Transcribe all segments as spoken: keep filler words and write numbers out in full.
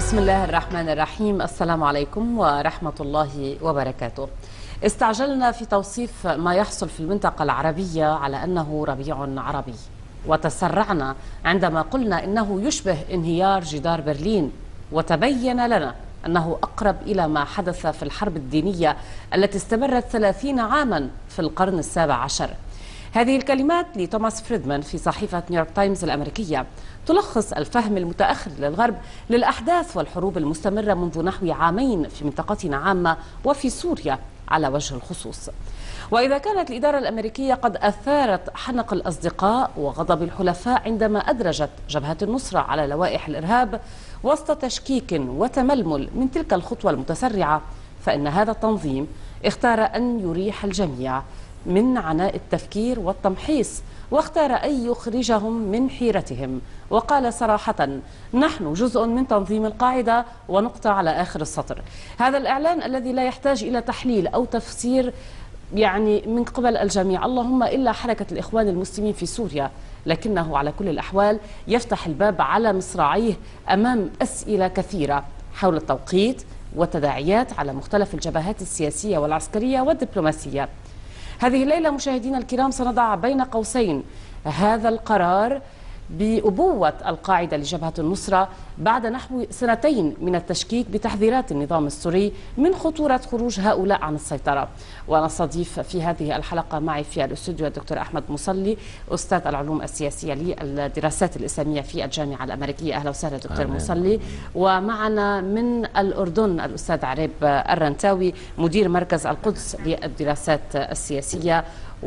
بسم الله الرحمن الرحيم. السلام عليكم ورحمة الله وبركاته. استعجلنا في توصيف ما يحصل في المنطقة العربية على أنه ربيع عربي، وتسرعنا عندما قلنا إنه يشبه انهيار جدار برلين، وتبين لنا أنه أقرب إلى ما حدث في الحرب الدينية التي استمرت ثلاثين عاما في القرن السابع عشر. هذه الكلمات لتوماس فريدمان في صحيفة نيويورك تايمز الأمريكية تلخص الفهم المتأخر للغرب للأحداث والحروب المستمرة منذ نحو عامين في منطقتنا عامة وفي سوريا على وجه الخصوص. وإذا كانت الإدارة الأمريكية قد أثارت حنق الأصدقاء وغضب الحلفاء عندما أدرجت جبهة النصرة على لوائح الإرهاب وسط تشكيك وتململ من تلك الخطوة المتسرعة، فإن هذا التنظيم اختار أن يريح الجميع من عناء التفكير والتمحيص، واختار أن يخرجهم من حيرتهم، وقال صراحة: نحن جزء من تنظيم القاعدة، ونقطة على آخر السطر. هذا الإعلان الذي لا يحتاج إلى تحليل أو تفسير يعني من قبل الجميع، اللهم إلا حركة الإخوان المسلمين في سوريا، لكنه على كل الأحوال يفتح الباب على مصراعيه أمام أسئلة كثيرة حول التوقيت والتداعيات على مختلف الجبهات السياسية والعسكرية والدبلوماسية. هذه الليلة مشاهدينا الكرام سنضع بين قوسين هذا القرار بأبوة القاعدة لجبهة النصرة بعد نحو سنتين من التشكيك بتحذيرات النظام السوري من خطورة خروج هؤلاء عن السيطرة. ونستضيف في هذه الحلقة معي في الاستوديو الدكتور أحمد مصلي، أستاذ العلوم السياسية للدراسات الإسلامية في الجامعة الأمريكية. أهلا وسهلا دكتور آمين. مصلي. ومعنا من الأردن الأستاذ عريب الرنتاوي، مدير مركز القدس للدراسات السياسية.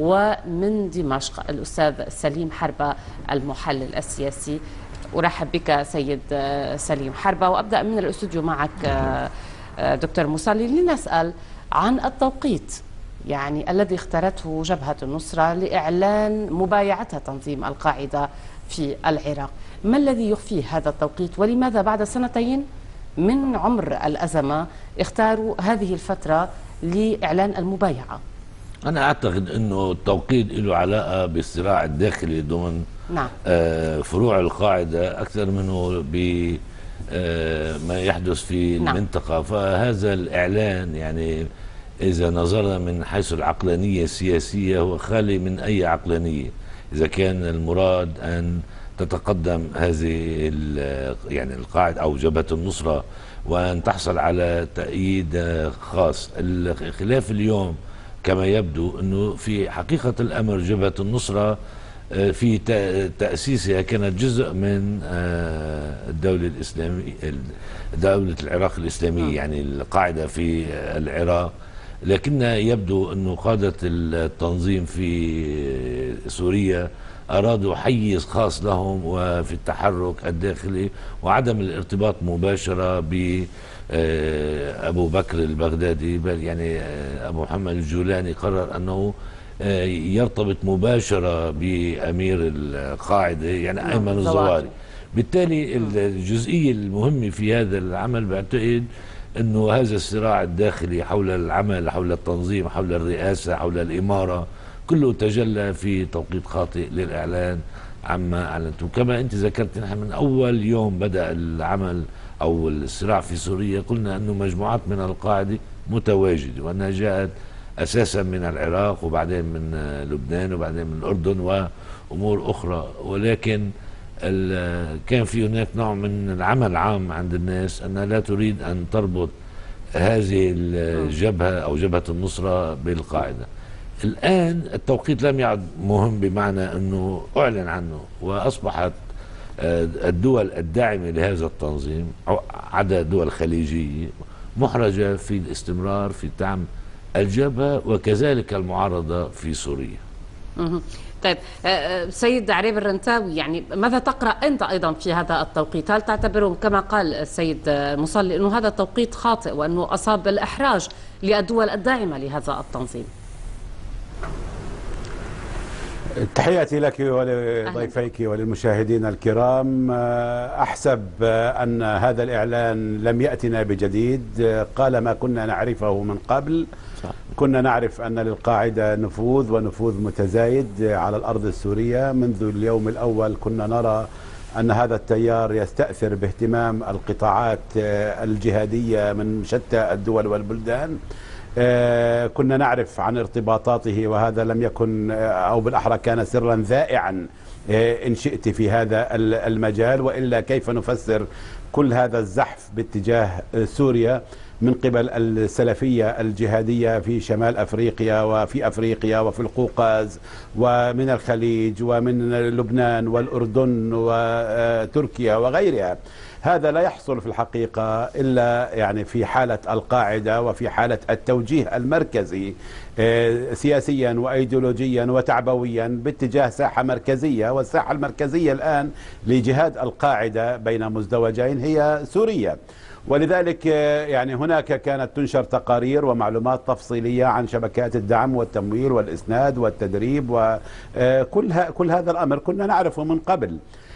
ومن دمشق الأستاذ سليم حربة المحلل السياسي. أرحب بك سيد سليم حربة، وأبدأ من الاستوديو معك دكتور مصلي لنسأل عن التوقيت يعني الذي اختارته جبهة النصرة لإعلان مبايعتها تنظيم القاعدة في العراق. ما الذي يخفيه هذا التوقيت، ولماذا بعد سنتين من عمر الأزمة اختاروا هذه الفترة لإعلان المبايعة؟ أنا أعتقد أنه التوقيت له علاقة بالصراع الداخلي ضمن نعم. فروع القاعدة أكثر منه بما يحدث في نعم. المنطقة. فهذا الإعلان يعني إذا نظرنا من حيث العقلانية السياسية هو خالي من أي عقلانية. إذا كان المراد أن تتقدم هذه يعني القاعدة أو جبهة النصرة وأن تحصل على تأييد خاص، الخلاف اليوم كما يبدو أنه في حقيقة الأمر جبهة النصرة في تأسيسها كانت جزء من الدولة الإسلامية، دولة العراق الإسلامية، يعني القاعدة في العراق. لكن يبدو أنه قادة التنظيم في سوريا أرادوا حيز خاص لهم وفي التحرك الداخلي وعدم الارتباط مباشرة ب أبو بكر البغدادي، بل يعني أبو محمد الجولاني قرر أنه يرتبط مباشرة بأمير القاعدة يعني أيمن الظواهري. بالتالي الجزئية المهمة في هذا العمل بعتقد أنه هذا الصراع الداخلي حول العمل، حول التنظيم، حول الرئاسة، حول الإمارة، كله تجلى في توقيت خاطئ للإعلان عما أعلنته. كما أنت ذكرت، نحن من أول يوم بدأ العمل أو الصراع في سوريا قلنا أنه مجموعات من القاعدة متواجدة، وأنها جاءت أساسا من العراق وبعدين من لبنان وبعدين من الأردن وأمور أخرى. ولكن كان في هناك نوع من العمل عام عند الناس أنها لا تريد أن تربط هذه الجبهة أو جبهة النصرة بالقاعدة. الآن التوقيت لم يعد مهم بمعنى أنه أعلن عنه، وأصبحت الدول الداعمة لهذا التنظيم عدا دول خليجية محرجة في الاستمرار في دعم الجبهة وكذلك المعارضة في سوريا. طيب سيد عريب الرنتاوي، يعني ماذا تقرأ أنت أيضا في هذا التوقيت؟ هل تعتبره كما قال السيد مصلي أنه هذا التوقيت خاطئ وأنه أصاب بالإحراج للدول الداعمة لهذا التنظيم؟ تحياتي لك ولضيفيك وللمشاهدين الكرام. أحسب أن هذا الإعلان لم يأتنا بجديد، قال ما كنا نعرفه من قبل. كنا نعرف أن للقاعدة نفوذ ونفوذ متزايد على الأرض السورية. منذ اليوم الأول كنا نرى أن هذا التيار يستأثر باهتمام القطاعات الجهادية من شتى الدول والبلدان. كنا نعرف عن ارتباطاته، وهذا لم يكن، أو بالأحرى كان سرا ذائعا إن شئت في هذا المجال، وإلا كيف نفسر كل هذا الزحف باتجاه سوريا من قبل السلفية الجهادية في شمال أفريقيا وفي أفريقيا وفي القوقاز ومن الخليج ومن لبنان والأردن وتركيا وغيرها. هذا لا يحصل في الحقيقة إلا يعني في حالة القاعدة وفي حالة التوجيه المركزي سياسيا وأيديولوجيا وتعبويا باتجاه ساحة مركزية، والساحة المركزية الآن لجهاد القاعدة بين مزدوجين هي سوريا. ولذلك يعني هناك كانت تنشر تقارير ومعلومات تفصيلية عن شبكات الدعم والتمويل والإسناد والتدريب، وكل كل هذا الأمر كنا نعرفه من قبل.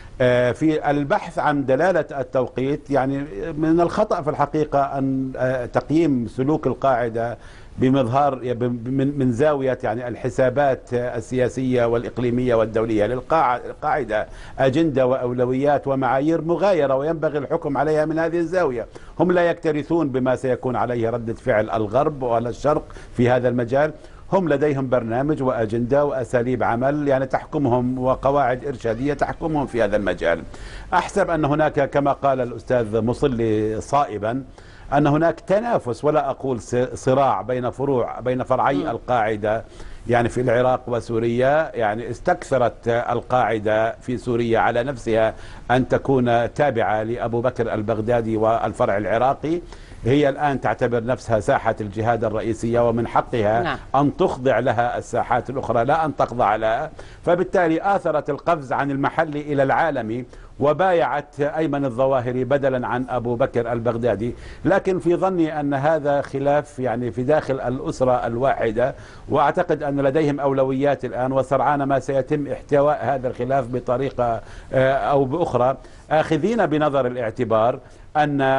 في البحث عن دلالة التوقيت، يعني من الخطأ في الحقيقة أن تقييم سلوك القاعدة بمظهر من من زاوية يعني الحسابات السياسية والإقليمية والدولية. للقاعدة أجندة وأولويات ومعايير مغايرة، وينبغي الحكم عليها من هذه الزاوية. هم لا يكترثون بما سيكون عليه ردة فعل الغرب ولا الشرق في هذا المجال. هم لديهم برنامج وأجندة وأساليب عمل يعني تحكمهم، وقواعد إرشادية تحكمهم في هذا المجال. أحسب أن هناك كما قال الأستاذ مصلي صائبا أن هناك تنافس ولا أقول صراع بين فروع بين فرعي القاعدة يعني في العراق وسوريا. يعني استكثرت القاعدة في سوريا على نفسها أن تكون تابعة لأبو بكر البغدادي والفرع العراقي. هي الآن تعتبر نفسها ساحة الجهاد الرئيسية، ومن حقها نعم. أن تخضع لها الساحات الأخرى لا أن تخضع لها. فبالتالي آثرت القفز عن المحلي إلى العالمي، وبايعت أيمن الظواهري بدلا عن أبو بكر البغدادي. لكن في ظني أن هذا خلاف يعني في داخل الأسرة الواحدة، وأعتقد أن لديهم أولويات الآن، وسرعان ما سيتم احتواء هذا الخلاف بطريقة أو بأخرى، آخذين بنظر الاعتبار أن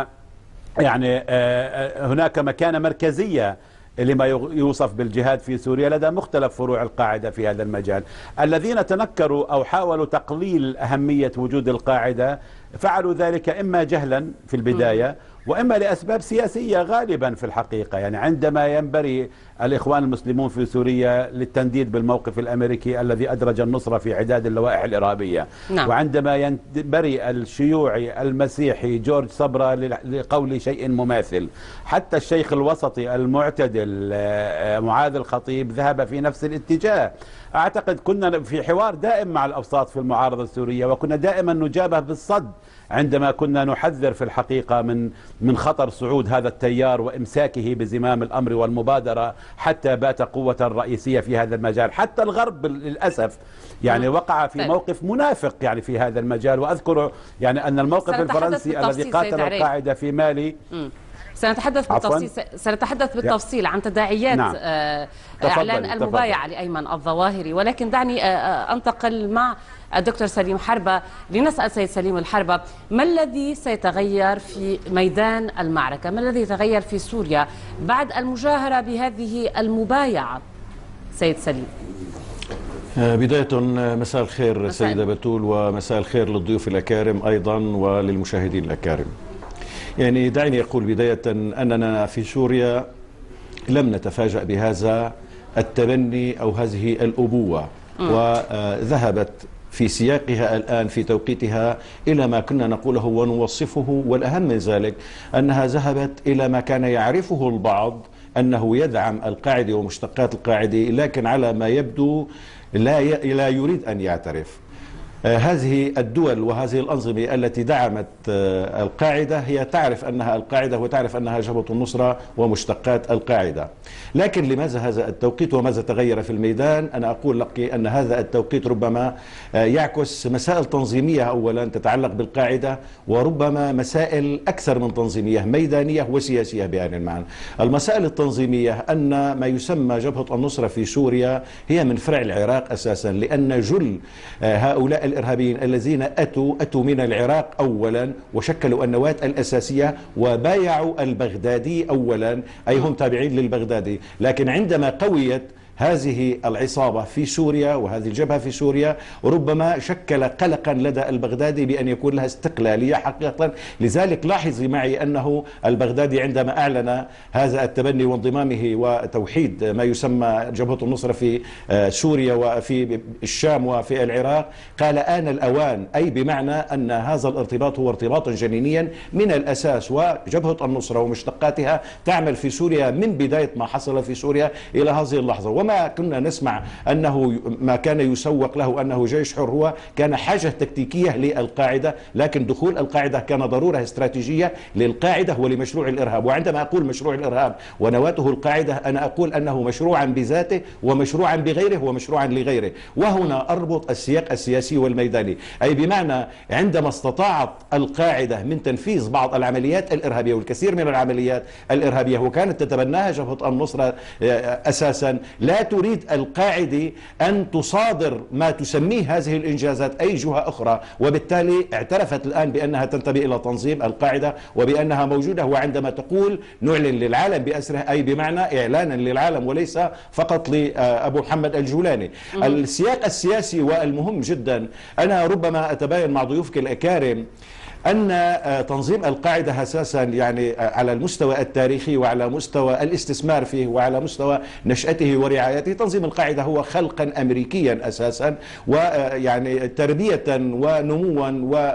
يعني هناك مكانة مركزية لما يوصف بالجهاد في سوريا لدى مختلف فروع القاعدة في هذا المجال. الذين تنكروا أو حاولوا تقليل أهمية وجود القاعدة فعلوا ذلك إما جهلا في البداية، وإما لأسباب سياسية غالبا في الحقيقة. يعني عندما ينبري الإخوان المسلمون في سوريا للتنديد بالموقف الأمريكي الذي أدرج النصرة في عداد اللوائح الإرهابية، نعم. وعندما ينبري الشيوعي المسيحي جورج صبرا لقول شيء مماثل، حتى الشيخ الوسطي المعتدل معاذ الخطيب ذهب في نفس الاتجاه. أعتقد كنا في حوار دائم مع الأوساط في المعارضة السورية، وكنا دائما نجابه بالصد عندما كنا نحذر في الحقيقة من من خطر صعود هذا التيار وإمساكه بزمام الأمر والمبادرة حتى بات قوة رئيسية في هذا المجال. حتى الغرب للأسف يعني وقع في موقف منافق يعني في هذا المجال. وأذكر يعني أن الموقف الفرنسي الذي قاتل القاعدة في مالي م. سنتحدث بالتفصيل سنتحدث بالتفصيل عن تداعيات نعم. إعلان المبايعة لأيمن الظواهري، ولكن دعني أنتقل مع الدكتور سليم حربة لنسأل سيد سليم الحربة ما الذي سيتغير في ميدان المعركة، ما الذي يتغير في سوريا بعد المجاهرة بهذه المبايعة؟ سيد سليم. بداية مساء الخير سيدة بتول، ومساء الخير للضيوف الأكارم أيضا وللمشاهدين الأكارم. يعني دعني أقول بداية أننا في سوريا لم نتفاجأ بهذا التبني أو هذه الأبوة، وذهبت في سياقها الآن في توقيتها إلى ما كنا نقوله ونوصفه، والأهم من ذلك أنها ذهبت إلى ما كان يعرفه البعض أنه يدعم القاعدة ومشتقات القاعدة، لكن على ما يبدو لا لا يريد أن يعترف. هذه الدول وهذه الأنظمة التي دعمت القاعدة هي تعرف أنها القاعدة وتعرف أنها جبهة النصرة ومشتقات القاعدة. لكن لماذا هذا التوقيت وماذا تغير في الميدان؟ أنا أقول لك أن هذا التوقيت ربما يعكس مسائل تنظيمية أولا تتعلق بالقاعدة، وربما مسائل أكثر من تنظيمية ميدانية وسياسية بآن المعنى. المسائل التنظيمية أن ما يسمى جبهة النصرة في سوريا هي من فرع العراق أساسا، لأن جل هؤلاء الإرهابيين الذين أتوا أتوا من العراق أولا وشكلوا النواة الأساسية وبايعوا البغدادي أولا، أي هم تابعين للبغدادي. لكن عندما قويت هذه العصابة في سوريا وهذه الجبهة في سوريا ربما شكل قلقا لدى البغدادي بأن يكون لها استقلالية حقيقة. لذلك لاحظي معي أنه البغدادي عندما أعلن هذا التبني وانضمامه وتوحيد ما يسمى جبهة النصرة في سوريا وفي الشام وفي العراق قال آن الأوان، أي بمعنى أن هذا الارتباط هو ارتباطا جنينيا من الأساس، وجبهة النصرة ومشتقاتها تعمل في سوريا من بداية ما حصل في سوريا إلى هذه اللحظة. وما كنا نسمع أنه ما كان يسوق له أنه جيش حر هو كان حاجة تكتيكية للقاعدة، لكن دخول القاعدة كان ضرورة استراتيجية للقاعدة ولمشروع الإرهاب. وعندما أقول مشروع الإرهاب ونواته القاعدة أنا أقول أنه مشروعا بذاته ومشروعا بغيره ومشروعا لغيره. وهنا أربط السياق السياسي والميداني، أي بمعنى عندما استطاعت القاعدة من تنفيذ بعض العمليات الإرهابية والكثير من العمليات الإرهابية وكانت تتبناها جبهة النصرة أساسا، لا تريد القاعدة أن تصادر ما تسميه هذه الإنجازات أي جهة أخرى، وبالتالي اعترفت الآن بأنها تنتمي إلى تنظيم القاعدة وبأنها موجودة. وعندما تقول نعلن للعالم بأسره أي بمعنى إعلانا للعالم وليس فقط لأبو محمد الجولاني. السياق السياسي والمهم جدا، أنا ربما أتباين مع ضيوفك الأكارم أن تنظيم القاعدة أساسا يعني على المستوى التاريخي وعلى مستوى الاستثمار فيه وعلى مستوى نشأته ورعايته، تنظيم القاعدة هو خلقا أمريكيا أساسا، ويعني تربية ونموا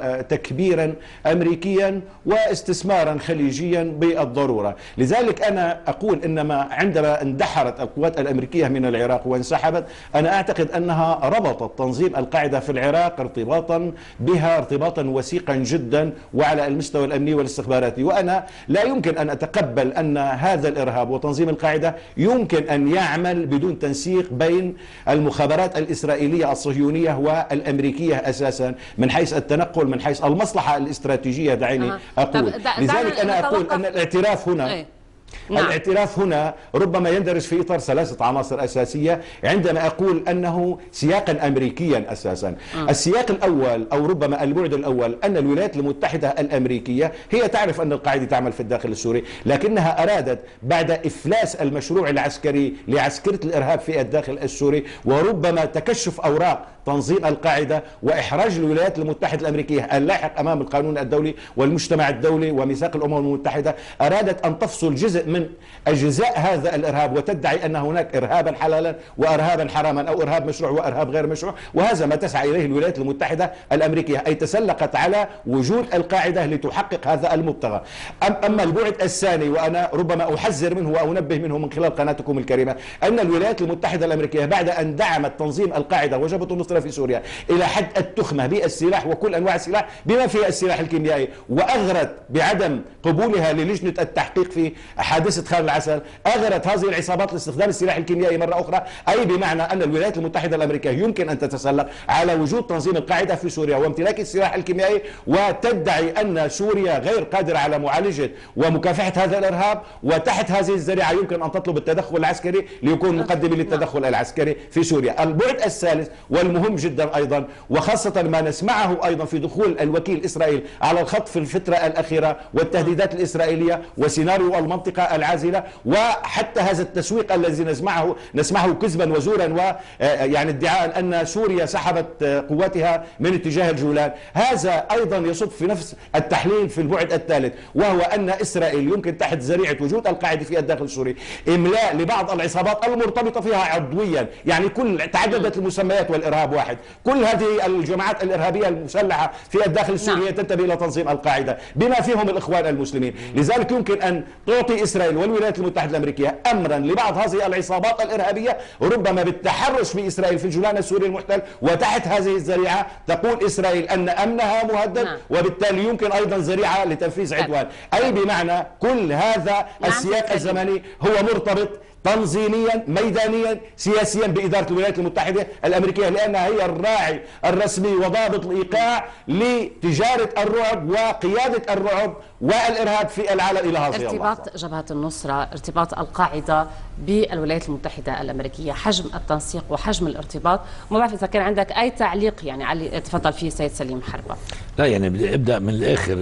وتكبيرا أمريكيا واستثمارا خليجيا بالضرورة. لذلك أنا أقول إنما عندما اندحرت القوات الأمريكية من العراق وانسحبت، أنا أعتقد أنها ربطت تنظيم القاعدة في العراق ارتباطا بها ارتباطا وثيقا جدا وعلى المستوى الأمني والاستخباراتي. وأنا لا يمكن أن أتقبل أن هذا الإرهاب وتنظيم القاعدة يمكن أن يعمل بدون تنسيق بين المخابرات الإسرائيلية الصهيونية والأمريكية أساسا من حيث التنقل من حيث المصلحة الاستراتيجية. دعيني أه. أقول لذلك أنا أقول أن الاعتراف هنا أي. نعم. الاعتراف هنا ربما يندرج في إطار ثلاثة عناصر أساسية عندما أقول أنه سياقا أمريكيا أساسا. م. السياق الأول أو ربما البعد الأول أن الولايات المتحدة الأمريكية هي تعرف أن القاعدة تعمل في الداخل السوري، لكنها أرادت بعد إفلاس المشروع العسكري لعسكرة الإرهاب في الداخل السوري وربما تكشف أوراق تنظيم القاعدة وإحراج الولايات المتحدة الأمريكية اللاحق أمام القانون الدولي والمجتمع الدولي وميثاق الأمم المتحدة، أرادت أن تفصل جزء من أجزاء هذا الإرهاب وتدعي أن هناك إرهابا حلالا وإرهابا حراما أو إرهاب مشروع وإرهاب غير مشروع، وهذا ما تسعى إليه الولايات المتحدة الأمريكية، أي تسلقت على وجود القاعدة لتحقق هذا المبتغى. أما البعد الثاني وأنا ربما أحذر منه وأنبه منه من خلال قناتكم الكريمة، أن الولايات المتحدة الأمريكية بعد أن دعمت تنظيم القاعدة وجبهة النصرة في سوريا إلى حد التخمة بالسلاح وكل أنواع السلاح بما فيها السلاح الكيميائي، وأغرت بعدم قبولها للجنة التحقيق في حادثة خان العسل، أغرت هذه العصابات لاستخدام السلاح الكيميائي مرة أخرى، أي بمعنى أن الولايات المتحدة الأمريكية يمكن أن تتسلق على وجود تنظيم القاعدة في سوريا وامتلاك السلاح الكيميائي وتدعي أن سوريا غير قادرة على معالجة ومكافحة هذا الإرهاب، وتحت هذه الذريعة يمكن أن تطلب التدخل العسكري ليكون مقدم للتدخل العسكري في سوريا. البعد الثالث والمهم جدا أيضا، وخاصة ما نسمعه أيضا في دخول الوكيل إسرائيل على الخط في الفترة الأخيرة والتهديدات الإسرائيلية وسيناريو المنطقة العازلة، وحتى هذا التسويق الذي نسمعه نسمعه كذبا وزورا ويعني ادعاء أن سوريا سحبت قواتها من اتجاه الجولان، هذا أيضا يصب في نفس التحليل في البعد الثالث، وهو أن إسرائيل يمكن تحت ذريعة وجود القاعدة في الداخل السوري إملاء لبعض العصابات المرتبطة فيها عضويا، يعني كل تعددت المسميات والإرهاب واحد، كل هذه الجماعات الإرهابية المسلحة في الداخل السوري نعم. تنتمي إلى تنظيم القاعدة بما فيهم الإخوان المسلمين. لذلك يمكن أن تعطي إسرائيل والولايات المتحدة الأمريكية أمرا لبعض هذه العصابات الإرهابية ربما بالتحرش في إسرائيل في الجولان السوري المحتل، وتحت هذه الذريعة تقول إسرائيل أن أمنها مهدد نعم. وبالتالي يمكن أيضا ذريعة لتنفيذ عدوان، أي بمعنى كل هذا السياق الزمني هو مرتبط تنظيميا ميدانيا سياسيا بإدارة الولايات المتحدة الأمريكية، لأنها هي الراعي الرسمي وضابط الإيقاع لتجارة الرعب وقيادة الرعب والإرهاب في العالم إلى هذه اللحظة. ارتباط جبهة النصرة، ارتباط القاعدة بالولايات المتحدة الأمريكية، حجم التنسيق وحجم الارتباط، ما بعرف إذا كان عندك أي تعليق يعني على تفضل فيه سيد سليم حربة. لا يعني بدي أبدأ من الآخر،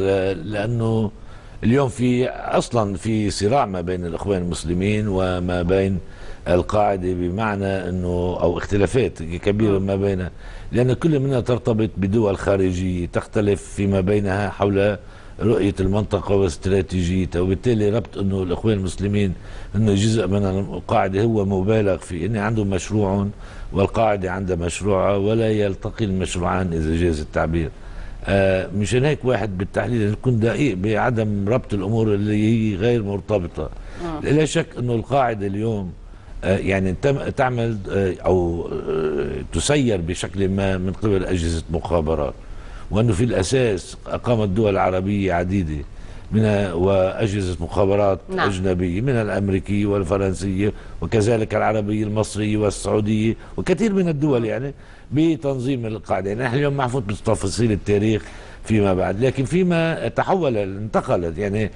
لأنه اليوم في أصلا في صراع ما بين الإخوان المسلمين وما بين القاعدة بمعنى أنه أو اختلافات كبيرة ما بينها، لأن كل منها ترتبط بدول خارجية تختلف فيما بينها حول رؤية المنطقة واستراتيجيتها، وبالتالي ربط أنه الإخوان المسلمين أنه جزء من القاعدة هو مبالغ فيه، أن عندهم مشروع والقاعدة عندها مشروعها ولا يلتقي المشروعان إذا جاز التعبير. آه مشان هيك واحد بالتحليل يكون دقيق بعدم ربط الأمور اللي هي غير مرتبطة. آه. لا شك أنه القاعدة اليوم آه يعني تعمل آه أو آه تسير بشكل ما من قبل أجهزة مخابرات، وأنه في الأساس أقامت دول عربية عديدة منها وأجهزة مخابرات نعم. أجنبية، من الأمريكية والفرنسية وكذلك العربية المصرية والسعودية وكثير من الدول يعني بتنظيم القاعدة. نحن اليوم ما نفوت بتفاصيل التاريخ فيما بعد، لكن فيما تحول انتقلت يعني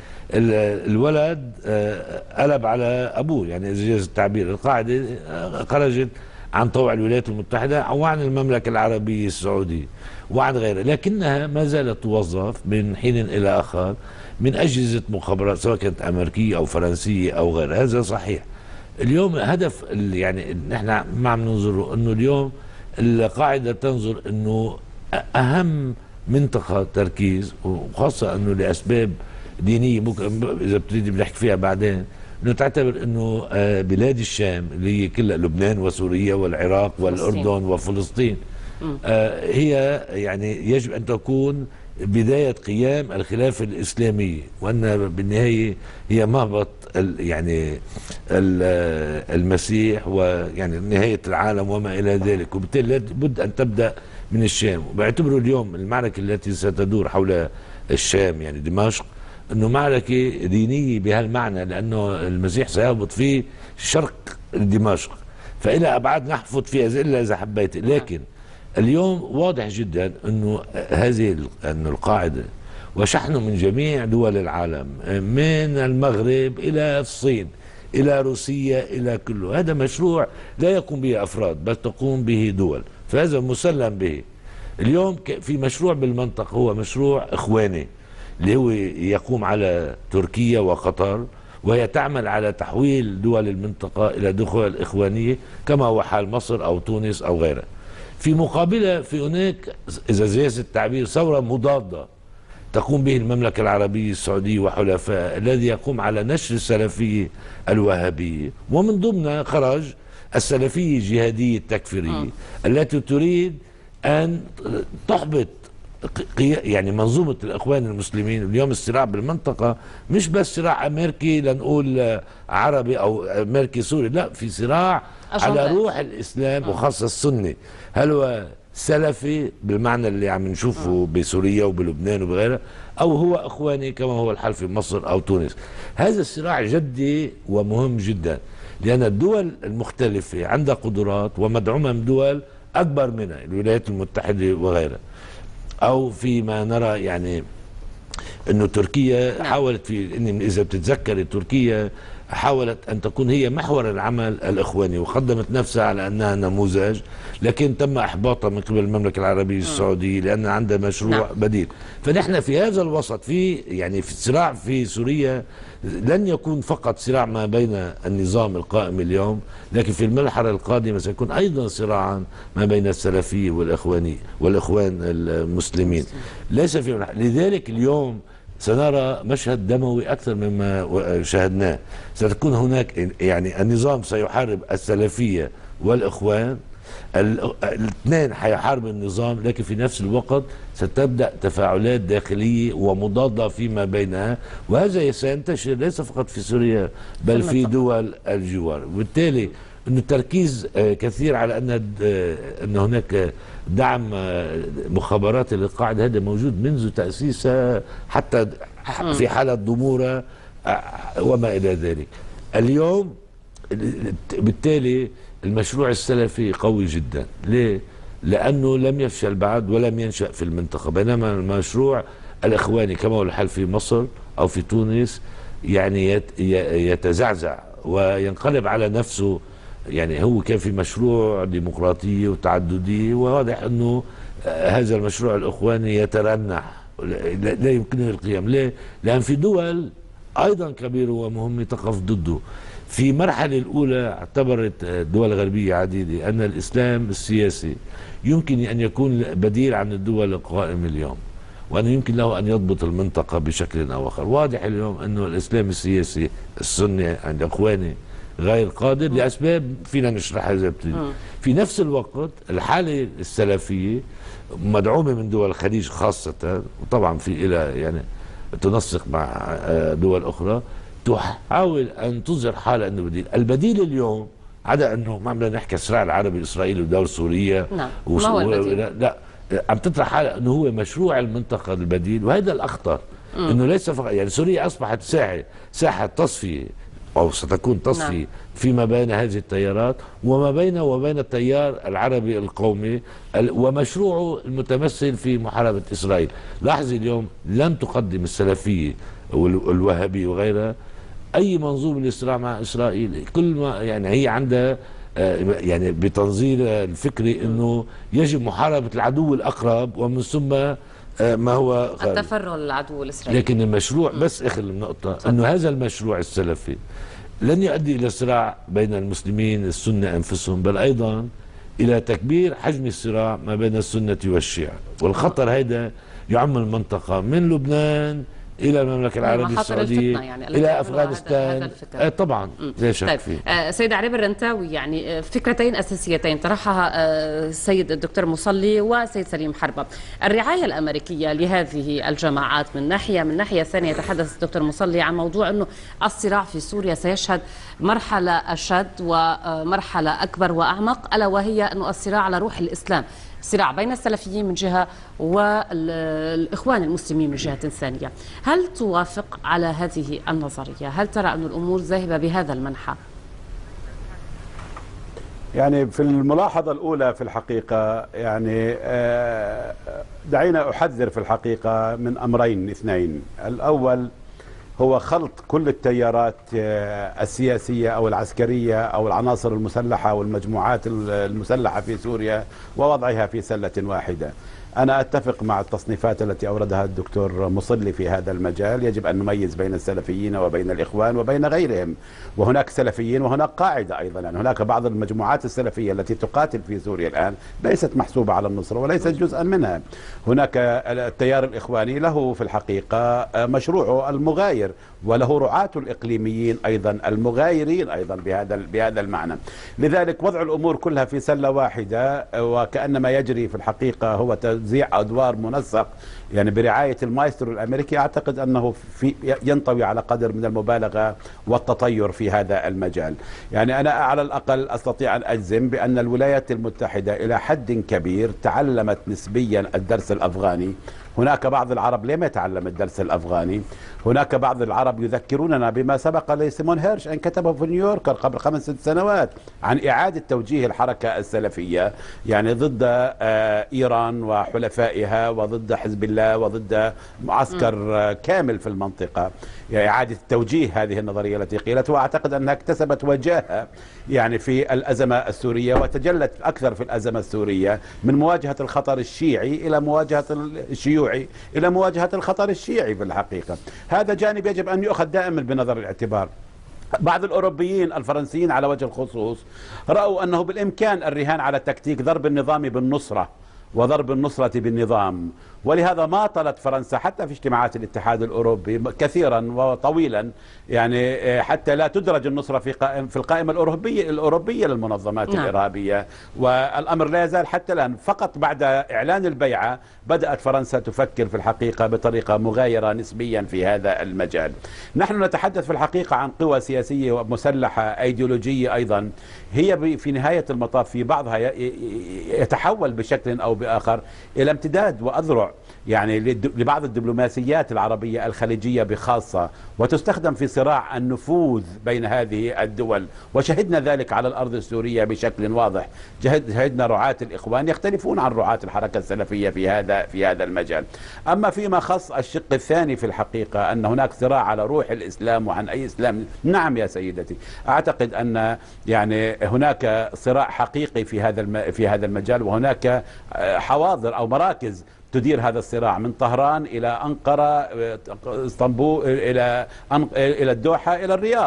الولد قلب على أبوه، يعني إذا جاز التعبير. القاعدة خرجت عن طوع الولايات المتحدة أو عن المملكة العربية السعودية وعن غيرها، لكنها ما زالت توظف من حين إلى آخر من أجهزة مخابرات سواء كانت أمريكية أو فرنسية أو غيرها. هذا صحيح. اليوم هدف يعني نحن ما عم ننظر أنه اليوم القاعدة تنظر أنه أهم منطقة تركيز، وخاصة أنه لأسباب دينية ممكن إذا بتريد بنحكي فيها بعدين، أنه تعتبر أنه بلاد الشام اللي هي كلها لبنان وسوريا والعراق والأردن وفلسطين آه هي يعني يجب أن تكون بداية قيام الخلافة الإسلامية، وأن بالنهاية هي مهبط ال يعني ال المسيح ويعني نهاية العالم وما إلى ذلك، وبالتالي لابد أن تبدأ من الشام. وبيعتبروا اليوم المعركة التي ستدور حول الشام يعني دمشق أنه معركة دينية بهالمعنى، لأنه المسيح سيهبط في شرق دمشق، فإلى أبعاد نحفظ فيها إلا إذا حبيت. لكن اليوم واضح جدا أنه هذه أن القاعدة وشحن من جميع دول العالم من المغرب إلى الصين إلى روسيا إلى كله، هذا مشروع لا يقوم به أفراد بل تقوم به دول، فهذا مسلم به. اليوم في مشروع بالمنطقة هو مشروع إخواني اللي هو يقوم على تركيا وقطر، وهي تعمل على تحويل دول المنطقة إلى دول إخوانية كما هو حال مصر أو تونس أو غيرها. في مقابلة في هناك إذا جاز التعبير ثورة مضادة تقوم به المملكة العربية السعودية وحلفاء، الذي يقوم على نشر السلفية الوهابية، ومن ضمنها خرج السلفية الجهادية التكفيرية التي تريد أن تحبط يعني منظومة الإخوان المسلمين. اليوم الصراع بالمنطقة مش بس صراع أمريكي لنقول عربي أو أمريكي سوري، لا، في صراع على روح الإسلام وخاصة السني. هل هو سلفي بالمعنى اللي عم نشوفه بسوريا وبلبنان وبغيرها، أو هو إخواني كما هو الحال في مصر أو تونس؟ هذا الصراع جدي ومهم جدا، لأن الدول المختلفة عندها قدرات ومدعومة من دول أكبر منها، الولايات المتحدة وغيرها. أو فيما نرى يعني أنه تركيا حاولت في إن إذا بتتذكر تركيا حاولت أن تكون هي محور العمل الإخواني وقدمت نفسها على أنها نموذج، لكن تم إحباطها من قبل المملكة العربية السعودية لأن عندها مشروع نعم. بديل. فنحن في هذا الوسط في يعني في الصراع في سوريا لن يكون فقط صراع ما بين النظام القائم اليوم، لكن في المرحلة القادمة سيكون أيضا صراعا ما بين السلفية والإخواني والإخوان المسلمين. ليس في لذلك اليوم سنرى مشهد دموي أكثر مما شاهدناه. ستكون هناك يعني النظام سيحارب السلفية والإخوان، الاثنين حيحارب النظام، لكن في نفس الوقت ستبدأ تفاعلات داخلية ومضادة فيما بينها، وهذا سينتشر ليس فقط في سوريا بل في دول الجوار. وبالتالي أن التركيز كثير على أن أن هناك دعم مخابرات للقاعدة هذا موجود منذ تأسيسها حتى في حالة ضمورة وما إلى ذلك. اليوم بالتالي المشروع السلفي قوي جدا. ليه؟ لأنه لم يفشل بعد ولم ينشأ في المنطقة، بينما المشروع الإخواني كما هو الحال في مصر أو في تونس يعني يتزعزع وينقلب على نفسه. يعني هو كان في مشروع ديمقراطية وتعددية، وواضح أنه هذا المشروع الإخواني يترنح لا يمكنه القيام. ليه؟ لأن في دول أيضا كبيرة ومهمة تقف ضده. في المرحلة الأولى اعتبرت دول غربية عديدة أن الإسلام السياسي يمكن أن يكون بديل عن الدول القائمة اليوم، وأنه يمكن له أن يضبط المنطقة بشكل أو آخر. واضح اليوم أنه الإسلام السياسي السني عند إخواني غير قادر لأسباب فينا نشرحها إذا بتريد. في نفس الوقت الحالة السلفية مدعومة من دول الخليج خاصة، وطبعا في إلى يعني تنسق مع دول أخرى، تحاول أن تظهر حالة أنه بديل. البديل اليوم عدا أنه ما عم نحكي الصراع العربي الإسرائيلي ودور سوريا، نعم. وس... ما هو البديل؟ لا, لا عم تطرح حالة أنه هو مشروع المنطقة البديل، وهذا الأخطر. م. أنه ليس فقط يعني سوريا أصبحت ساحة ساحة تصفية أو ستكون تصفية، نعم. فيما بين هذه التيارات وما بينه وبين التيار العربي القومي ومشروعه المتمثل في محاربة إسرائيل. لاحظي اليوم لن تقدم السلفية والوهابية وغيرها أي منظومة للصراع مع إسرائيل. كل ما يعني هي عندها يعني بتنظير الفكري أنه يجب محاربة العدو الأقرب ومن ثم ما هو التفرغ للعدو الإسرائيلي. لكن المشروع بس اخر النقطة انه هذا المشروع السلفي لن يؤدي الى صراع بين المسلمين السنة انفسهم، بل ايضا الى تكبير حجم الصراع ما بين السنة والشيعة، والخطر هيدا يعم المنطقة من لبنان الى المملكه العربيه السعوديه يعني الى افغانستان. هذا هذا طبعا لا شك طيب. فيه. آه سيد عريب الرنتاوي، يعني فكرتين اساسيتين طرحها آه السيد الدكتور مصلي وسيد سليم حربة. الرعايه الامريكيه لهذه الجماعات من ناحيه، من ناحيه ثانيه يتحدث الدكتور مصلي عن موضوع انه الصراع في سوريا سيشهد مرحله اشد ومرحله اكبر واعمق، الا وهي انه الصراع على روح الاسلام، صراع بين السلفيين من جهة والإخوان المسلمين من جهة ثانية. هل توافق على هذه النظرية؟ هل ترى أن الأمور ذاهبة بهذا المنحى؟ يعني في الملاحظة الأولى في الحقيقة يعني دعينا أحذر في الحقيقة من أمرين اثنين. الأول هو خلط كل التيارات السياسية أو العسكرية أو العناصر المسلحة والمجموعات المسلحة في سوريا ووضعها في سلة واحدة. أنا أتفق مع التصنيفات التي أوردها الدكتور مصلي في هذا المجال. يجب أن نميز بين السلفيين وبين الإخوان وبين غيرهم، وهناك سلفيين وهناك قاعدة أيضا. يعني هناك بعض المجموعات السلفية التي تقاتل في سوريا الآن ليست محسوبة على النصرة وليست جزءا منها. هناك التيار الإخواني له في الحقيقة مشروعه المغاير وله رعاة الإقليميين أيضا المغايرين أيضا بهذا بهذا المعنى. لذلك وضع الأمور كلها في سلة واحدة وكأن ما يجري في الحقيقة هو توزيع أدوار منسق يعني برعاية المايسترو الأمريكي. أعتقد أنه في ينطوي على قدر من المبالغة والتطير في هذا المجال. يعني أنا على الأقل أستطيع أن أجزم بأن الولايات المتحدة إلى حد كبير تعلمت نسبيا الدرس الأفغاني. هناك بعض العرب لم يتعلم الدرس الأفغاني. هناك بعض العرب يذكروننا بما سبق لسيمون هيرش أن كتبه في نيويورك قبل خمس ست سنوات عن إعادة توجيه الحركة السلفية يعني ضد إيران وحلفائها وضد حزب الله وضد معسكر كامل في المنطقة. يعني إعادة توجيه هذه النظرية التي قيلت، وأعتقد أنها اكتسبت وجاهة يعني في الأزمة السورية وتجلت أكثر في الأزمة السورية من مواجهة الخطر الشيعي إلى مواجهة الشيوعي إلى مواجهة الخطر الشيعي في الحقيقة. هذا جانب يجب أن يؤخذ دائما بنظر الاعتبار. بعض الأوروبيين الفرنسيين على وجه الخصوص رأوا أنه بالإمكان الرهان على تكتيك ضرب النظام بالنصرة وضرب النصرة بالنظام، ولهذا ما طلت فرنسا حتى في اجتماعات الاتحاد الأوروبي كثيرا وطويلا يعني حتى لا تدرج النصرة في قائم في القائمة الأوروبية الأوروبية للمنظمات نعم. الإرهابية. والأمر لا يزال حتى الآن. فقط بعد إعلان البيعة بدأت فرنسا تفكر في الحقيقة بطريقة مغايرة نسبيا في هذا المجال. نحن نتحدث في الحقيقة عن قوى سياسية ومسلحة أيديولوجية أيضا هي في نهاية المطاف في بعضها يتحول بشكل أو بآخر إلى امتداد وأذرع يعني لبعض الدبلوماسيات العربية الخليجية بخاصة، وتستخدم في صراع النفوذ بين هذه الدول. وشهدنا ذلك على الأرض السورية بشكل واضح. شهدنا رعاة الإخوان يختلفون عن رعاة الحركة السلفية في هذا في هذا المجال. أما فيما خص الشق الثاني في الحقيقة أن هناك صراع على روح الإسلام وعن أي إسلام، نعم يا سيدتي، أعتقد أن يعني هناك صراع حقيقي في هذا في هذا المجال، وهناك حواضر أو مراكز تدير هذا الصراع من طهران إلى أنقرة، اسطنبول، إلى إلى الدوحة، إلى الرياض.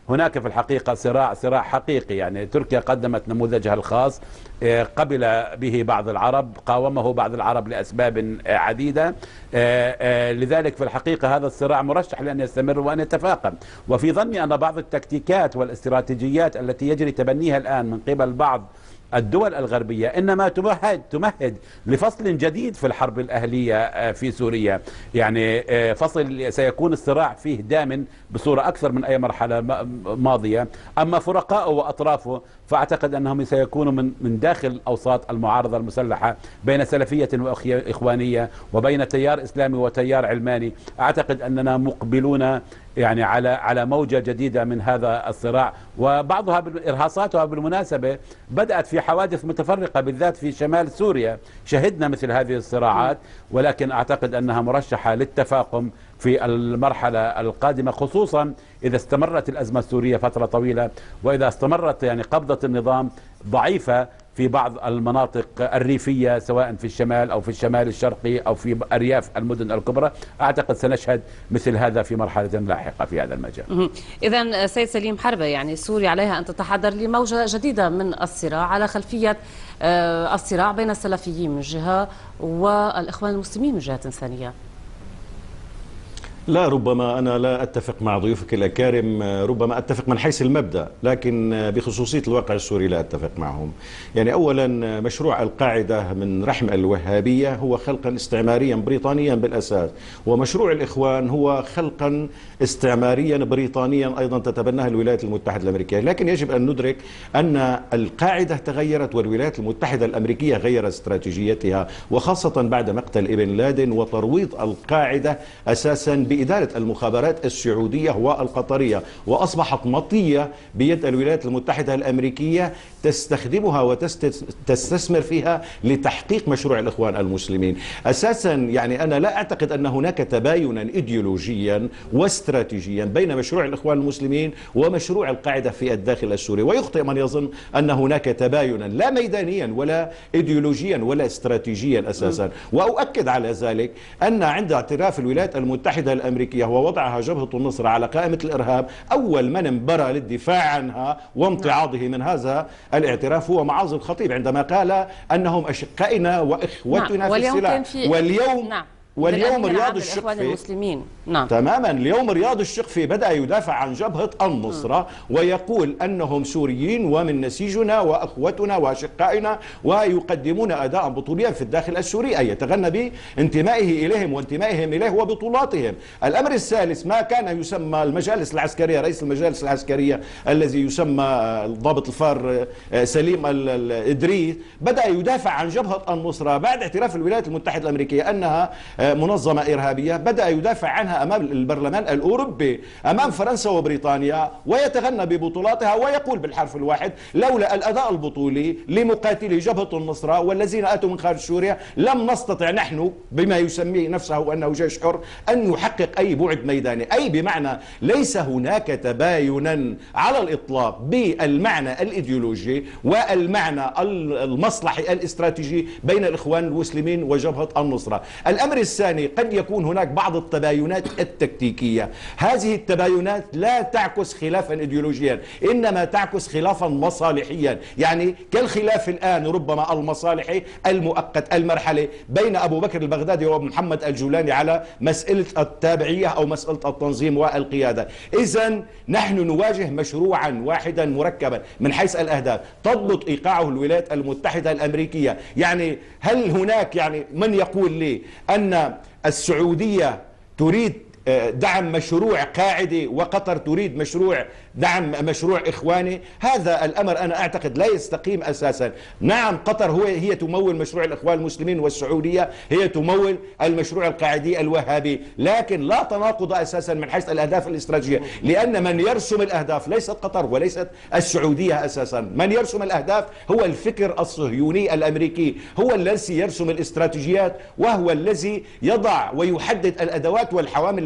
هناك في الحقيقة صراع صراع حقيقي. يعني تركيا قدمت نموذجها الخاص قبل به بعض العرب، قاومه بعض العرب لأسباب عديدة، لذلك في الحقيقة هذا الصراع مرشح لأن يستمر وأن يتفاقم. وفي ظني أن بعض التكتيكات والاستراتيجيات التي يجري تبنيها الآن من قبل بعض الدول الغربية إنما تمهد تمهد لفصل جديد في الحرب الأهلية في سوريا. يعني فصل سيكون الصراع فيه دام بصورة أكثر من أي مرحلة ماضية. أما فرقاءه وأطرافه فأعتقد أنهم سيكونوا من من داخل أوساط المعارضة المسلحة بين سلفية وإخوانية وبين تيار إسلامي وتيار علماني. أعتقد أننا مقبلون يعني على على موجة جديدة من هذا الصراع، وبعضها إرهاصاتها بالمناسبة بدأت في حوادث متفرقة بالذات في شمال سوريا، شهدنا مثل هذه الصراعات، ولكن أعتقد أنها مرشحة للتفاقم في المرحلة القادمة، خصوصا إذا استمرت الأزمة السورية فترة طويلة، وإذا استمرت يعني قبضة النظام ضعيفة في بعض المناطق الريفية سواء في الشمال أو في الشمال الشرقي أو في أرياف المدن الكبرى. أعتقد سنشهد مثل هذا في مرحلة لاحقة في هذا المجال. إذن سيد سليم حربة، يعني سوريا عليها أن تتحضر لموجة جديدة من الصراع على خلفية الصراع بين السلفيين من جهة والإخوان المسلمين من جهة ثانية. لا، ربما أنا لا أتفق مع ضيوفك الأكارم، ربما أتفق من حيث المبدأ، لكن بخصوصية الواقع السوري لا أتفق معهم. يعني أولا مشروع القاعدة من رحم الوهابية هو خلقا استعماريا بريطانيا بالأساس، ومشروع الإخوان هو خلقا استعماريا بريطانيا أيضا تتبناه الولايات المتحدة الأمريكية. لكن يجب أن ندرك أن القاعدة تغيرت والولايات المتحدة الأمريكية غيرت استراتيجيتها، وخاصة بعد مقتل ابن لادن وترويض القاعدة أساسا بإدارة المخابرات السعودية والقطرية، وأصبحت مطية بيد الولايات المتحدة الأمريكية تستخدمها وتستثمر فيها لتحقيق مشروع الإخوان المسلمين. أساسا يعني أنا لا أعتقد أن هناك تباينا إيديولوجيا واستراتيجيا بين مشروع الإخوان المسلمين ومشروع القاعدة في الداخل السوري، ويخطئ من يظن أن هناك تباينا لا ميدانيا ولا إيديولوجيا ولا استراتيجيا أساسا. وأؤكد على ذلك أن عند اعتراف الولايات المتحدة الأمريكية ووضعها جبهة النصرة على قائمة الإرهاب، أول من انبرى للدفاع عنها وامتعاضه من هذا الاعتراف هو معاذ الخطيب عندما قال أنهم أشقائنا وإخوتنا نعم. في السلاح. واليوم نعم. واليوم رياض الشقفي المسلمين. نعم. تماما اليوم رياض الشقفي بدأ يدافع عن جبهة النصرة ويقول أنهم سوريين ومن نسيجنا وأخوتنا وأشقائنا ويقدمون أداء بطوليا في الداخل السوري، أي يتغنى بانتمائه إليهم وانتمائهم إليه وبطولاتهم. الأمر الثالث ما كان يسمى المجالس العسكرية، رئيس المجالس العسكرية الذي يسمى ضابط الفار سليم الإدريس بدأ يدافع عن جبهة النصرة بعد اعتراف الولايات المتحدة الأمريكية أنها منظمة إرهابية، بدأ يدافع عنها أمام البرلمان الأوروبي أمام فرنسا وبريطانيا ويتغنى ببطولاتها ويقول بالحرف الواحد لولا الأداء البطولي لمقاتلي جبهة النصرة والذين أتوا من خارج سوريا لم نستطع نحن بما يسميه نفسه أنه جيش حر أن نحقق أي بعد ميداني. أي بمعنى ليس هناك تباينا على الإطلاق بالمعنى الإيديولوجي والمعنى المصلحي الاستراتيجي بين الإخوان المسلمين وجبهة النصرة. الأمر الثاني قد يكون هناك بعض التباينات التكتيكية، هذه التباينات لا تعكس خلافا إيديولوجيا إنما تعكس خلافا مصالحيا، يعني كالخلاف الآن ربما المصالحي المؤقت المرحلي بين أبو بكر البغدادي ومحمد الجولاني على مسألة التابعية أو مسألة التنظيم والقيادة. إذن نحن نواجه مشروعا واحدا مركبا من حيث الأهداف تضبط إيقاعه الولايات المتحدة الأمريكية. يعني هل هناك يعني من يقول لي أن السعودية تريد دعم مشروع قاعدي وقطر تريد مشروع دعم مشروع إخواني؟ هذا الأمر أنا أعتقد لا يستقيم أساسا. نعم قطر هو هي تمول مشروع الإخوان المسلمين والسعودية هي تمول المشروع القاعدي الوهابي، لكن لا تناقض أساسا من حيث الأهداف الاستراتيجية، لأن من يرسم الأهداف ليست قطر وليست السعودية أساسا. من يرسم الأهداف هو الفكر الصهيوني الأمريكي، هو الذي يرسم الاستراتيجيات وهو الذي يضع ويحدد الأدوات والحوامل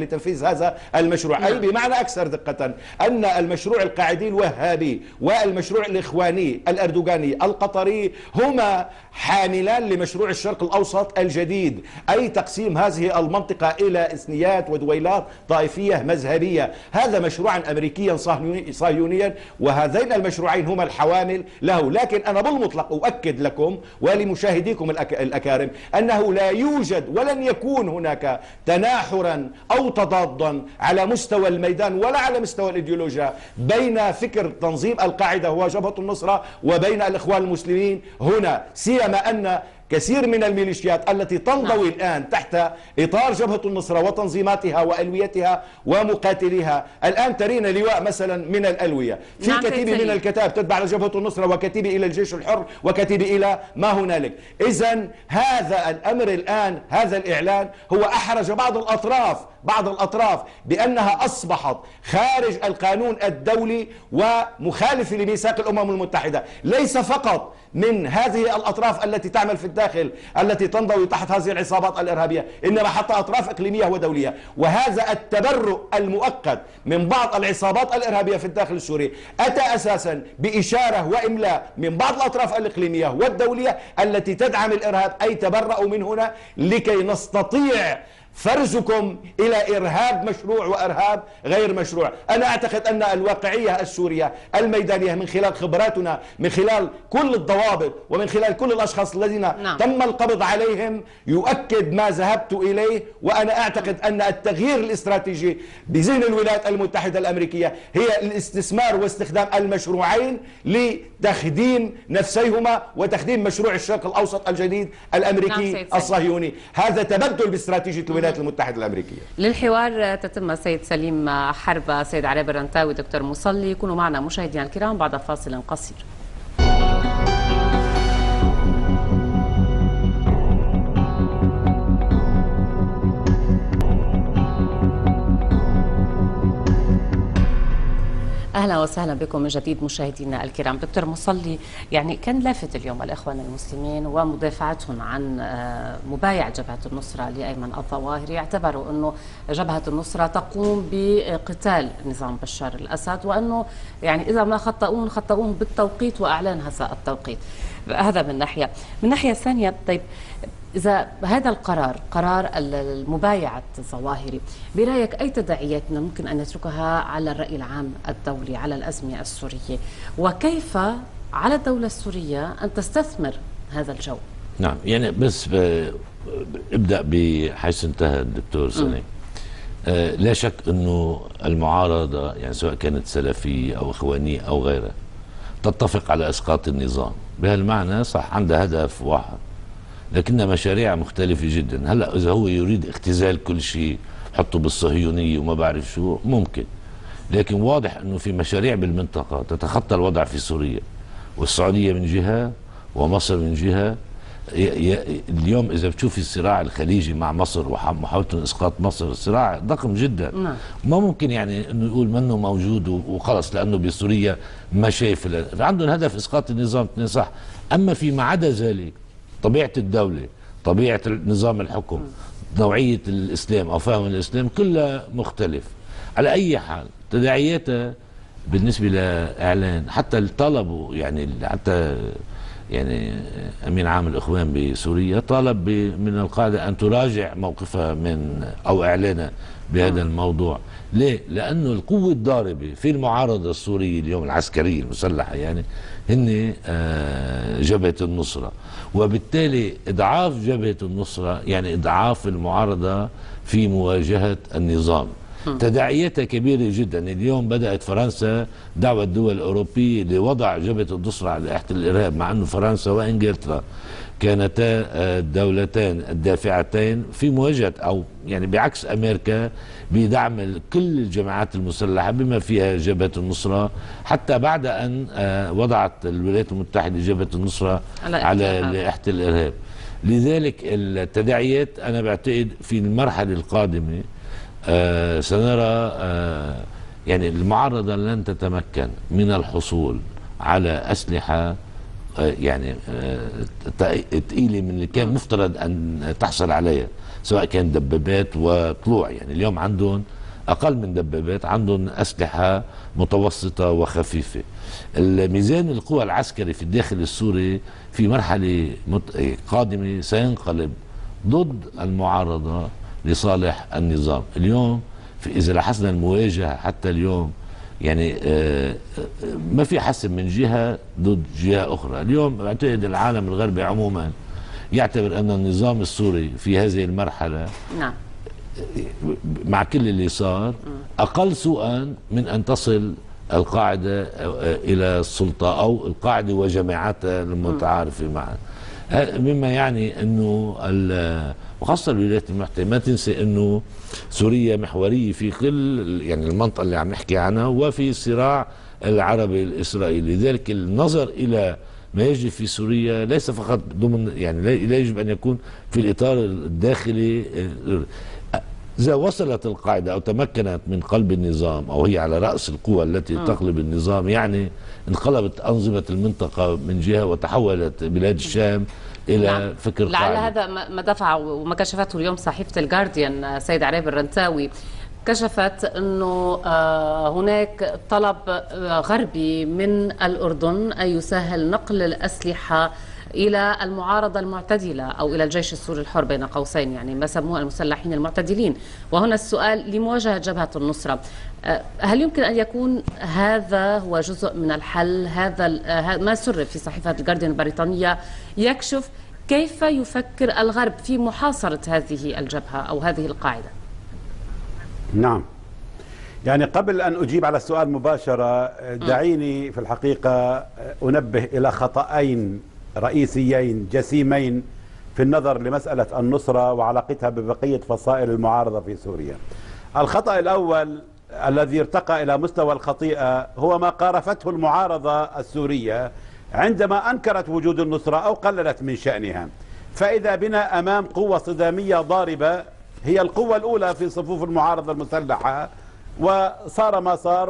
لتنفيذ هذا المشروع. أي بمعنى أكثر دقة أن المشروع القاعدي الوهابي والمشروع الإخواني الأردوغاني القطري هما حاملان لمشروع الشرق الأوسط الجديد، أي تقسيم هذه المنطقة إلى إثنيات ودويلات طائفية مذهبية. هذا مشروعا أمريكيا صهيونيا، وهذين المشروعين هما الحوامل له. لكن أنا بالمطلق أؤكد لكم ولمشاهديكم الأكارم أنه لا يوجد ولن يكون هناك تناحرا أو تضادا على مستوى الميدان ولا على مستوى الإيديولوجيا بين فكر تنظيم القاعدة وجبهة النصرة وبين الإخوان المسلمين هنا، سيما أن كثير من الميليشيات التي تنضوي الآن تحت إطار جبهة النصرة وتنظيماتها وألويتها ومقاتليها، الآن ترين لواء مثلا من الألوية في نعم كتيبة من الكتاب تتبع لجبهة النصرة وكتيبة إلى الجيش الحر وكتيبة إلى ما هنالك. إذن هذا الأمر الآن، هذا الإعلان هو أحرج بعض الأطراف بعض الأطراف بأنها أصبحت خارج القانون الدولي ومخالف لميثاق الأمم المتحدة، ليس فقط من هذه الأطراف التي تعمل في الداخل التي تنضوي تحت هذه العصابات الإرهابية، إنما حتى أطراف إقليمية ودولية. وهذا التبرؤ المؤقت من بعض العصابات الإرهابية في الداخل السوري أتى أساسا بإشارة وإملاء من بعض الأطراف الإقليمية والدولية التي تدعم الإرهاب، أي تبرؤوا من هنا لكي نستطيع فرزكم إلى إرهاب مشروع وإرهاب غير مشروع. أنا أعتقد أن الواقعية السورية الميدانية من خلال خبراتنا، من خلال كل الضوابط ومن خلال كل الأشخاص الذين نعم. تم القبض عليهم يؤكد ما ذهبت إليه. وأنا أعتقد أن التغيير الاستراتيجي بذهن الولايات المتحدة الأمريكية هي الاستثمار واستخدام المشروعين لتخديم نفسيهما وتخديم مشروع الشرق الأوسط الجديد الأمريكي نعم الصهيوني. هذا تبدل باستراتيجية الولايات المتحدة الأمريكية. للحوار تتم سيد سليم حرب، سيد علي برنتاوي، دكتور مصلي. كونوا معنا مشاهدينا الكرام بعد فاصل قصير. أهلا وسهلا بكم من جديد مشاهدينا الكرام. دكتور مصلي، يعني كان لافت اليوم الإخوان المسلمين ومدافعتهم عن مبايعة جبهة النصرة لأيمن الظواهري، اعتبروا أنه جبهة النصرة تقوم بقتال نظام بشار الأسد، وأنه يعني إذا ما خطئون خطئون بالتوقيت وأعلان هذا التوقيت. هذا من ناحية. من ناحية ثانية، طيب إذا هذا القرار قرار المبايعة الظواهري، برأيك أي تداعيات ممكن أن يتركها على الرأي العام الدولي على الأزمة السورية، وكيف على الدولة السورية أن تستثمر هذا الجو؟ نعم، يعني بس ابدأ بحيث انتهى الدكتور سليم. آه لا شك أنه المعارضة يعني سواء كانت سلفية أو إخوانية أو غيرها تتفق على إسقاط النظام. بهالمعنى صح عندها هدف واحد، لكنها مشاريع مختلفة جدا. هلا إذا هو يريد اختزال كل شيء حطه بالصهيونية وما بعرف شو ممكن، لكن واضح أنه في مشاريع بالمنطقة تتخطى الوضع في سوريا والسعودية من جهة ومصر من جهة. اليوم إذا بتشوفي الصراع الخليجي مع مصر ومحاولة إسقاط مصر، صراع ضخم جدا. ما ممكن يعني أنه يقول منه موجود وخلص لأنه بسوريا ما شايف. عندهم هدف إسقاط النظام، صح. أما فيما عدا ذلك طبيعة الدولة، طبيعة نظام الحكم، نوعية الإسلام أو فهم الإسلام كلها مختلف. على أي حال تداعياتها بالنسبة لإعلان حتى طلبوا يعني حتى يعني أمين عام الإخوان بسوريا طالب من القاعدة أن تراجع موقفها من أو إعلانها بهذا الموضوع. ليه؟ لأنه القوة الضاربة في المعارضة السورية اليوم العسكرية المسلحة يعني هن جبهة النصرة، وبالتالي إضعاف جبهة النصرة يعني إضعاف المعارضة في مواجهة النظام. تداعياتها كبيرة جدا. اليوم بدأت فرنسا دعوة الدول الأوروبية لوضع جبهة النصرة على إحدى الإرهاب، مع أنه فرنسا وإنجلترا كانتا الدولتين الدافعتين في مواجهة أو يعني بعكس أمريكا بدعم كل الجماعات المسلحة بما فيها جبهة النصرة، حتى بعد أن وضعت الولايات المتحدة جبهة النصرة على إحدى الإرهاب. لذلك التداعيات أنا بعتقد في المرحلة القادمة آه سنرى آه يعني المعارضة لن تتمكن من الحصول على أسلحة يعني ثقيله من اللي كان مفترض ان تحصل عليها، سواء كان دبابات وطلوع. يعني اليوم عندهم اقل من دبابات، عندهم اسلحه متوسطه وخفيفه. الميزان القوى العسكري في الداخل السوري في مرحله قادمه سينقلب ضد المعارضه لصالح النظام. اليوم اذا لاحظنا المواجهه حتى اليوم يعني ما في حسم من جهه ضد جهه اخرى. اليوم اعتقد العالم الغربي عموما يعتبر ان النظام السوري في هذه المرحله نعم مع كل اللي صار اقل سوءا من ان تصل القاعده الى السلطه او القاعده وجماعاتها المتعارفه معها، مما يعني انه وخاصه الولايات المتحده ما تنسى انه سوريا محوريه في كل يعني المنطقه اللي عم نحكي عنها وفي الصراع العربي الاسرائيلي. لذلك النظر الى ما يجري في سوريا ليس فقط ضمن يعني لا يجب ان يكون في الاطار الداخلي. إذا وصلت القاعدة أو تمكنت من قلب النظام أو هي على رأس القوى التي م. تقلب النظام، يعني انقلبت أنظمة المنطقة من جهة وتحولت بلاد الشام إلى نعم. فكر لعل هذا ما دفع وما كشفته اليوم صحيفة الجارديان سيد عريب الرنتاوي، كشفت أنه هناك طلب غربي من الأردن أن يسهل نقل الأسلحة إلى المعارضة المعتدلة أو إلى الجيش السوري الحر بين قوسين، يعني ما سموه المسلحين المعتدلين. وهنا السؤال لمواجهة جبهة النصرة، هل يمكن أن يكون هذا هو جزء من الحل؟ هذا ما سر في صحيفة الجارديان البريطانية يكشف كيف يفكر الغرب في محاصرة هذه الجبهة أو هذه القاعدة. نعم، يعني قبل أن أجيب على السؤال مباشرة دعيني في الحقيقة أنبه إلى خطأين رئيسيين جسيمين في النظر لمسألة النصرة وعلاقتها ببقية فصائل المعارضة في سوريا. الخطأ الأول الذي ارتقى إلى مستوى الخطيئة هو ما قارفته المعارضة السورية عندما أنكرت وجود النصرة أو قللت من شأنها، فإذا بنا أمام قوة صدامية ضاربة هي القوة الأولى في صفوف المعارضة المسلحة، وصار ما صار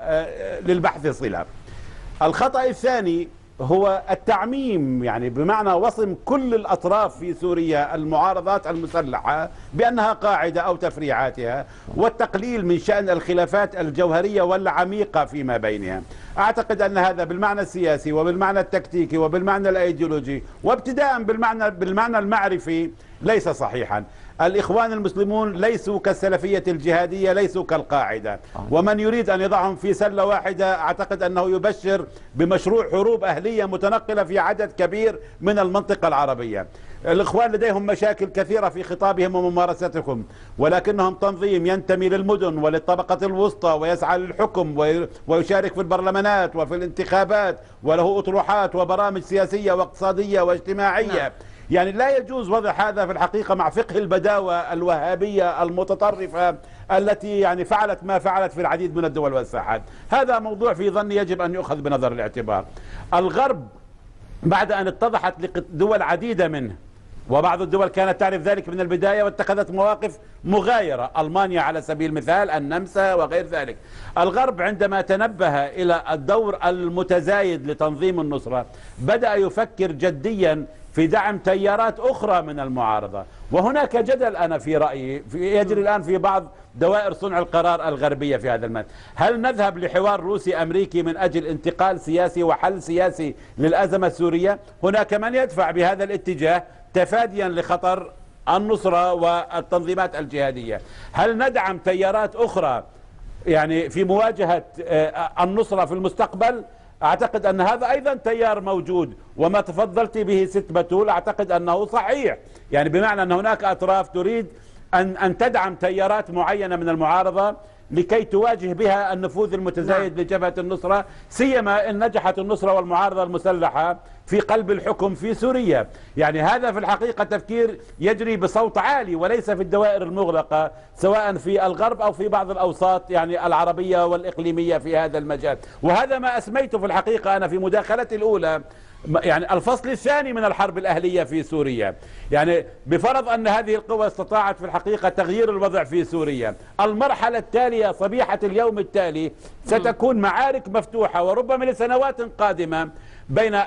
وللبحث صلة. الخطأ الثاني هو التعميم، يعني بمعنى وصم كل الأطراف في سوريا المعارضات المسلحة بأنها قاعدة أو تفريعاتها، والتقليل من شأن الخلافات الجوهرية والعميقة فيما بينها. أعتقد أن هذا بالمعنى السياسي وبالمعنى التكتيكي وبالمعنى الأيديولوجي وابتداء بالمعنى بالمعنى المعرفي ليس صحيحا. الإخوان المسلمون ليسوا كالسلفية الجهادية، ليسوا كالقاعدة، ومن يريد أن يضعهم في سلة واحدة أعتقد أنه يبشر بمشروع حروب أهلية متنقلة في عدد كبير من المنطقة العربية. الإخوان لديهم مشاكل كثيرة في خطابهم وممارستهم، ولكنهم تنظيم ينتمي للمدن وللطبقة الوسطى ويسعى للحكم ويشارك في البرلمانات وفي الانتخابات وله أطروحات وبرامج سياسية واقتصادية واجتماعية. نعم. يعني لا يجوز وضع هذا في الحقيقة مع فقه البداوة الوهابية المتطرفة التي يعني فعلت ما فعلت في العديد من الدول والساحات. هذا موضوع في ظني يجب أن يؤخذ بنظر الاعتبار. الغرب بعد أن اتضحت لدول عديدة منه، وبعض الدول كانت تعرف ذلك من البداية واتخذت مواقف مغايرة، ألمانيا على سبيل المثال، النمسا وغير ذلك. الغرب عندما تنبه إلى الدور المتزايد لتنظيم النصرة بدأ يفكر جديا في دعم تيارات أخرى من المعارضة. وهناك جدل أنا في رأيي في يجري الآن في بعض دوائر صنع القرار الغربية في هذا المجال. هل نذهب لحوار روسي أمريكي من أجل انتقال سياسي وحل سياسي للأزمة السورية؟ هناك من يدفع بهذا الاتجاه تفاديا لخطر النصرة والتنظيمات الجهادية. هل ندعم تيارات أخرى يعني في مواجهة النصرة في المستقبل؟ أعتقد أن هذا أيضا تيار موجود، وما تفضلت به ست بتول أعتقد أنه صحيح، يعني بمعنى أن هناك أطراف تريد أن أن تدعم تيارات معينة من المعارضة لكي تواجه بها النفوذ المتزايد لجبهة النصرة، سيما إن نجحت النصرة والمعارضة المسلحة في قلب الحكم في سوريا. يعني هذا في الحقيقة تفكير يجري بصوت عالي وليس في الدوائر المغلقة سواء في الغرب أو في بعض الأوساط يعني العربية والإقليمية في هذا المجال. وهذا ما أسميته في الحقيقة أنا في مداخلتي الأولى يعني الفصل الثاني من الحرب الأهلية في سوريا. يعني بفرض أن هذه القوى استطاعت في الحقيقة تغيير الوضع في سوريا، المرحلة التالية صبيحة اليوم التالي ستكون معارك مفتوحة وربما لسنوات قادمة بين ما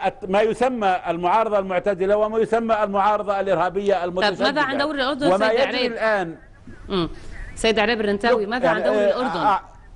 يسمى المعارضة المعتدلة وما يسمى المعارضة الإرهابية المتشددة. طيب ماذا عن دور الأردن وما سيد يجري عريب الآن؟ امم سيد عريب الرنتاوي، ماذا يعني عن دور الأردن؟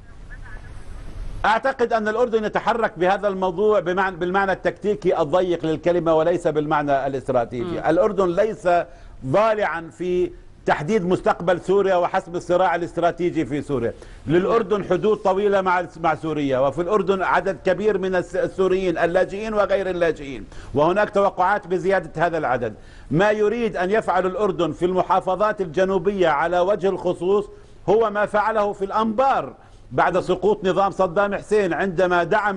أعتقد أن الأردن يتحرك بهذا الموضوع بمعنى بالمعنى التكتيكي الضيق للكلمة وليس بالمعنى الاستراتيجي. م. الأردن ليس ضالعا في تحديد مستقبل سوريا وحسم الصراع الاستراتيجي في سوريا. للأردن حدود طويلة مع مع سوريا، وفي الأردن عدد كبير من السوريين اللاجئين وغير اللاجئين، وهناك توقعات بزيادة هذا العدد. ما يريد أن يفعل الأردن في المحافظات الجنوبية على وجه الخصوص هو ما فعله في الأنبار بعد سقوط نظام صدام حسين، عندما دعم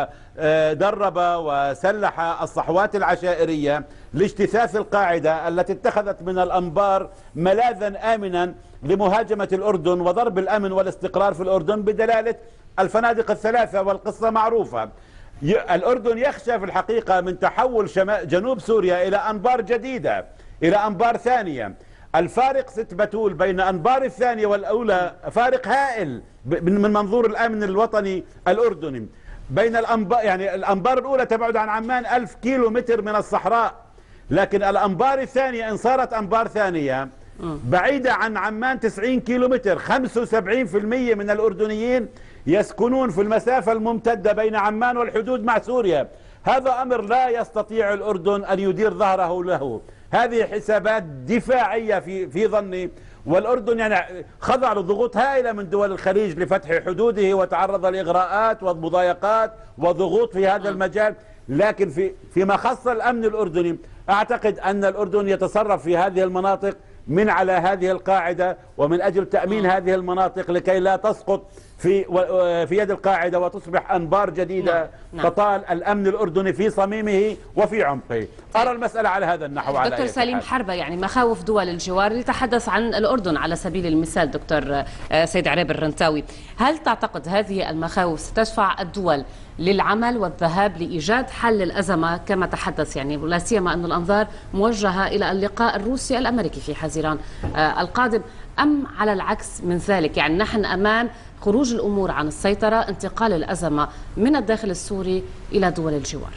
ودرب وسلح الصحوات العشائرية لاجتثاث القاعدة التي اتخذت من الأنبار ملاذا آمنا لمهاجمة الأردن وضرب الأمن والاستقرار في الأردن بدلالة الفنادق الثلاثة، والقصة معروفة. الأردن يخشى في الحقيقة من تحول شمال جنوب سوريا إلى أنبار جديدة، إلى أنبار ثانية. الفارق ست بتول بين أنبار الثانية والأولى فارق هائل من منظور الأمن الوطني الأردني. بين الأنبار، يعني الأنبار الأولى تبعد عن عمان ألف كيلو متر من الصحراء، لكن الأنبار الثانية إن صارت أنبار ثانية بعيدة عن عمان تسعين كيلو متر. خمسة وسبعين بالمئة من الأردنيين يسكنون في المسافة الممتدة بين عمان والحدود مع سوريا. هذا أمر لا يستطيع الأردن أن يدير ظهره له. هذه حسابات دفاعية في في ظني، والأردن يعني خضع لضغوط هائلة من دول الخليج لفتح حدوده وتعرض لإغراءات ومضايقات وضغوط في هذا المجال. لكن في فيما خص الأمن الأردني أعتقد أن الأردن يتصرف في هذه المناطق من على هذه القاعدة ومن أجل تأمين هذه المناطق لكي لا تسقط في في يد القاعدة وتصبح أنبار جديدة تطال الأمن الأردني في صميمه وفي عمقه. أرى المسألة على هذا النحو. على دكتور سليم حربة، يعني مخاوف دول الجوار، نتحدث عن الأردن على سبيل المثال دكتور سيد عريب الرنتاوي، هل تعتقد هذه المخاوف ستدفع الدول للعمل والذهاب لإيجاد حل للأزمة كما تحدث، يعني ولا سيما أن الأنظار موجهة إلى اللقاء الروسي الأمريكي في حزيران القادم، أم على العكس من ذلك، يعني نحن أمام خروج الأمور عن السيطرة، انتقال الأزمة من الداخل السوري إلى دول الجوار؟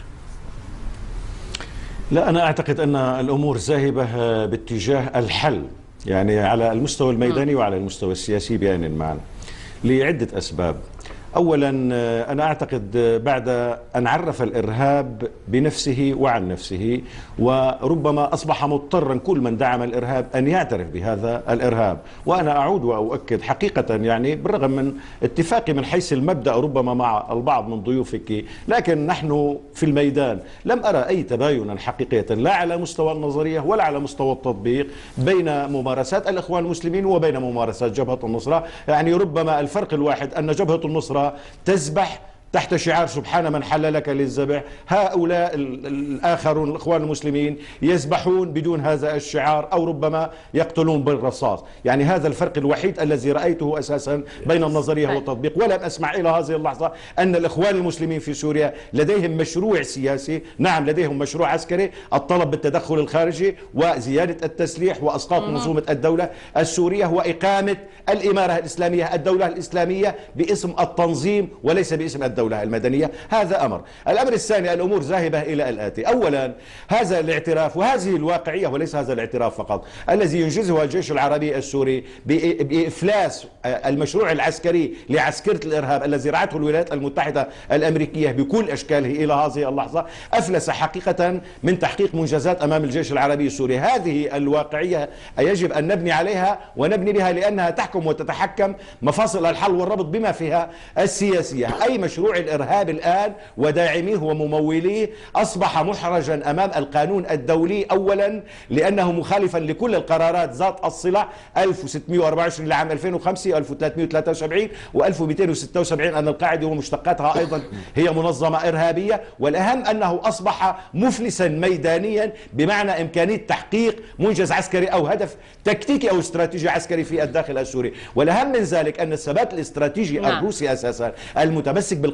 لا، أنا أعتقد أن الأمور ذاهبة باتجاه الحل، يعني على المستوى الميداني وعلى المستوى السياسي بآن معا، لعدة أسباب. أولا أنا أعتقد بعد أن عرف الإرهاب بنفسه وعن نفسه، وربما أصبح مضطرا كل من دعم الإرهاب أن يعترف بهذا الإرهاب. وأنا أعود وأؤكد حقيقة، يعني بالرغم من اتفاقي من حيث المبدأ ربما مع البعض من ضيوفك، لكن نحن في الميدان لم أرى أي تباينا حقيقية لا على مستوى النظرية ولا على مستوى التطبيق بين ممارسات الإخوان المسلمين وبين ممارسات جبهة النصرة. يعني ربما الفرق الواحد أن جبهة النصرة تسبح تحت شعار سبحان من حل لك للذبح، هؤلاء الآخرون الإخوان المسلمين يسبحون بدون هذا الشعار أو ربما يقتلون بالرصاص. يعني هذا الفرق الوحيد الذي رأيته أساسا بين النظرية والتطبيق. ولم أسمع إلى هذه اللحظة أن الإخوان المسلمين في سوريا لديهم مشروع سياسي. نعم لديهم مشروع عسكري، الطلب بالتدخل الخارجي وزيادة التسليح وأسقاط منظومة الدولة السورية وإقامة الإمارة الإسلامية، الدولة الإسلامية باسم التنظيم وليس باسم الدولة المدنية. هذا أمر. الأمر الثاني، الأمور ذاهبة إلى الآتي. أولا هذا الاعتراف وهذه الواقعية، وليس هذا الاعتراف فقط الذي ينجزه الجيش العربي السوري بإفلاس المشروع العسكري لعسكرة الإرهاب الذي رعته الولايات المتحدة الأمريكية بكل أشكاله إلى هذه اللحظة، أفلس حقيقة من تحقيق منجزات أمام الجيش العربي السوري. هذه الواقعية يجب أن نبني عليها ونبني بها، لأنها تحكم وتتحكم مفاصل الحل والربط بما فيها السياسية. أي مشروع الإرهاب الآن وداعميه ومموليه أصبح محرجا أمام القانون الدولي، أولا لأنه مخالفا لكل القرارات ذات الصلة ألف وستمئة وأربعة وعشرين لعام ألفين وخمسة، ألف وثلاثمئة وثلاثة وسبعين وألف ومئتين وستة وسبعين أن القاعدة ومشتقاتها أيضا هي منظمة إرهابية. والأهم أنه أصبح مفلسا ميدانيا بمعنى إمكانية تحقيق منجز عسكري أو هدف تكتيكي أو استراتيجي عسكري في الداخل السوري. والأهم من ذلك أن الثبات الاستراتيجي الروسي أساسا المتمسك بالقرار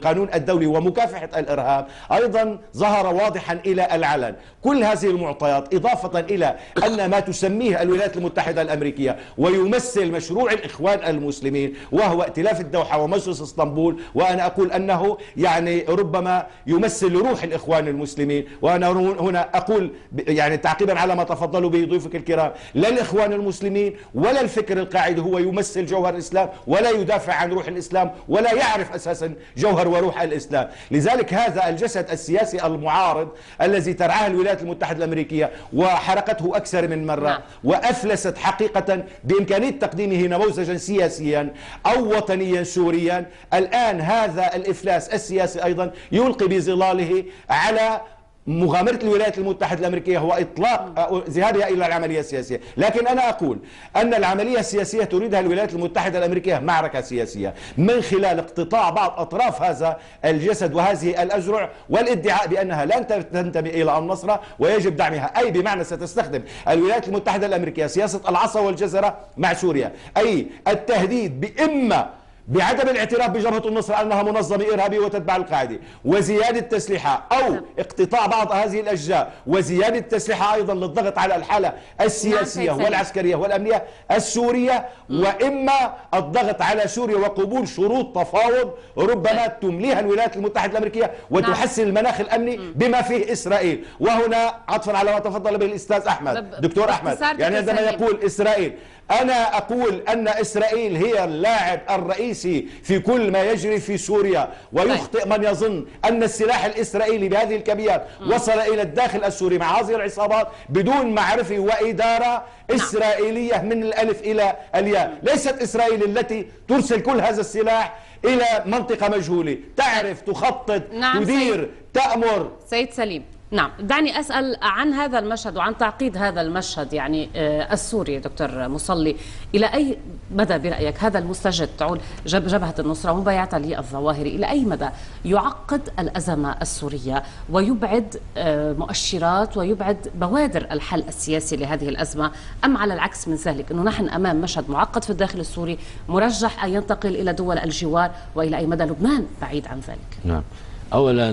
القانون الدولي ومكافحة الإرهاب أيضا ظهر واضحا إلى العلن. كل هذه المعطيات إضافة إلى أن ما تسميه الولايات المتحدة الأمريكية ويمثل مشروع الإخوان المسلمين وهو ائتلاف الدوحة ومجلس اسطنبول، وأنا أقول أنه يعني ربما يمثل روح الإخوان المسلمين. وأنا هنا أقول يعني تعقيبا على ما تفضلوا به ضيوفك الكرام، لا الإخوان المسلمين ولا الفكر القاعدي هو يمثل جوهر الإسلام ولا يدافع عن روح الإسلام ولا يعرف أساسا جوهر وروح الإسلام. لذلك هذا الجسد السياسي المعارض الذي ترعاه الولايات المتحدة الأمريكية وحركته أكثر من مرة نعم. وأفلست حقيقة بإمكانية تقديمه نموذجا سياسيا أو وطنيا سوريا، الآن هذا الإفلاس السياسي أيضا يلقي بظلاله على مغامرة الولايات المتحدة الأمريكية هو إطلاق ذهابها إلى العملية السياسية. لكن أنا أقول أن العملية السياسية تريدها الولايات المتحدة الأمريكية معركة سياسية من خلال اقتطاع بعض أطراف هذا الجسد وهذه الأزرع والادعاء بأنها لن تنتمي إلى النصرة ويجب دعمها، أي بمعنى ستستخدم الولايات المتحدة الأمريكية سياسة العصا والجزرة مع سوريا، أي التهديد بإما بعدم الاعتراف بجبهة النصرة أنها منظمة إرهابية وتتبع القاعدة وزيادة تسليحها، أو اقتطاع بعض هذه الأجزاء وزيادة تسليحها أيضا للضغط على الحالة السياسية والعسكرية والأمنية السورية، وإما الضغط على سوريا وقبول شروط تفاوض ربما تمليها الولايات المتحدة الأمريكية وتحسن المناخ الأمني بما فيه إسرائيل. وهنا عطفا على ما تفضل به الأستاذ أحمد دكتور أحمد، يعني عندما يقول إسرائيل، أنا أقول أن إسرائيل هي اللاعب الرئيسي في كل ما يجري في سوريا، ويخطئ من يظن أن السلاح الإسرائيلي بهذه الكميات وصل إلى الداخل السوري مع هذه العصابات بدون معرفة وإدارة إسرائيلية من الألف إلى الياء. ليست إسرائيل التي ترسل كل هذا السلاح إلى منطقة مجهولة، تعرف، تخطط، نعم تدير، سيد. تأمر. سيد سليم، نعم، دعني أسأل عن هذا المشهد وعن تعقيد هذا المشهد يعني آه السوري دكتور مصلي. إلى أي مدى برأيك هذا المستجد تعول جب جبهة النصرة ومبايعتها للظواهري، إلى أي مدى يعقد الأزمة السورية ويبعد آه مؤشرات ويبعد بوادر الحل السياسي لهذه الأزمة، أم على العكس من ذلك أنه نحن أمام مشهد معقد في الداخل السوري مرجح أن ينتقل إلى دول الجوار، وإلى أي مدى لبنان بعيد عن ذلك؟ نعم، أولا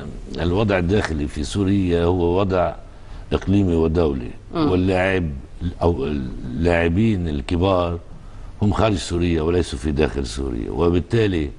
الوضع الداخلي في سوريا هو وضع إقليمي ودولي، واللاعب أو اللاعبين الكبار هم خارج سوريا وليسوا في داخل سوريا، وبالتالي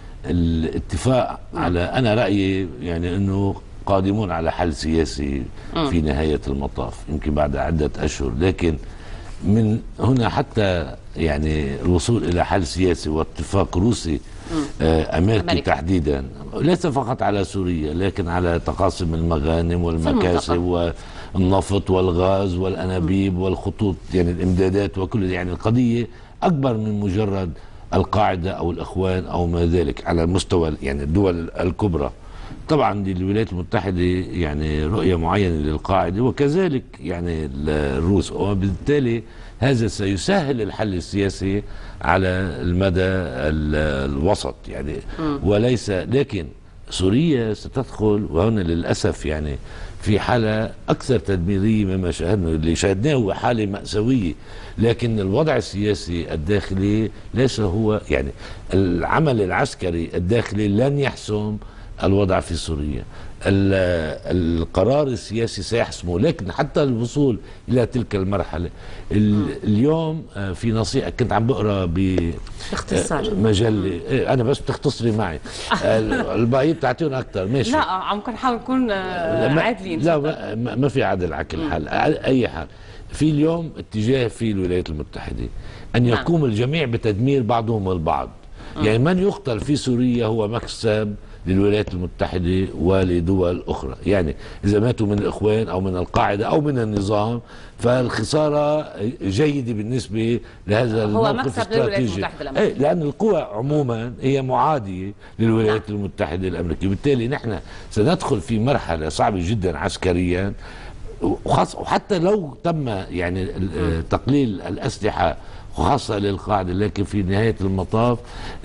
الاتفاق على، أنا رأيي يعني أنه قادمون على حل سياسي في نهاية المطاف يمكن بعد عدة أشهر، لكن من هنا حتى يعني الوصول إلى حل سياسي واتفاق روسي أمريكي أمريكا. تحديدا ليس فقط على سوريا لكن على تقاسم المغانم والمكاسب والنفط والغاز والأنابيب والخطوط يعني الإمدادات وكل، يعني القضية أكبر من مجرد القاعدة أو الإخوان أو ما ذلك على مستوى يعني الدول الكبرى. طبعا للولايات المتحدة يعني رؤية معينة للقاعدة وكذلك يعني الروس، وبالتالي هذا سيسهل الحل السياسي على المدى الوسط يعني وليس، لكن سوريا ستدخل وهنا للأسف يعني في حالة أكثر تدميرية مما شاهدنا، اللي شاهدناه هو حالة مأساوية، لكن الوضع السياسي الداخلي ليس هو يعني العمل العسكري الداخلي لن يحسم الوضع في سوريا، القرار السياسي سيحسمه، لكن حتى الوصول إلى تلك المرحلة اليوم في نصيحة كنت عم بقرأ باختصار مجلة، أنا بس بتختصري معي الباقي بتعطيهم أكثر ماشي، لا عم كن حاول نكون عادلين، لا ما, ما في عدل على كل حال، أي حال في اليوم اتجاه في الولايات المتحدة أن يقوم الجميع بتدمير بعضهم البعض، يعني من يقتل في سوريا هو مكسب للولايات المتحدة ولدول أخرى، يعني إذا ماتوا من الإخوان أو من القاعدة أو من النظام فالخسارة جيدة بالنسبة لهذا الموقف الاستراتيجي، ايه لأن القوى عموما هي معادية للولايات المتحدة الأمريكية، بالتالي نحن سندخل في مرحلة صعبة جدا عسكريا، وحتى لو تم يعني تقليل الأسلحة خاصة للقاعدة، لكن في نهاية المطاف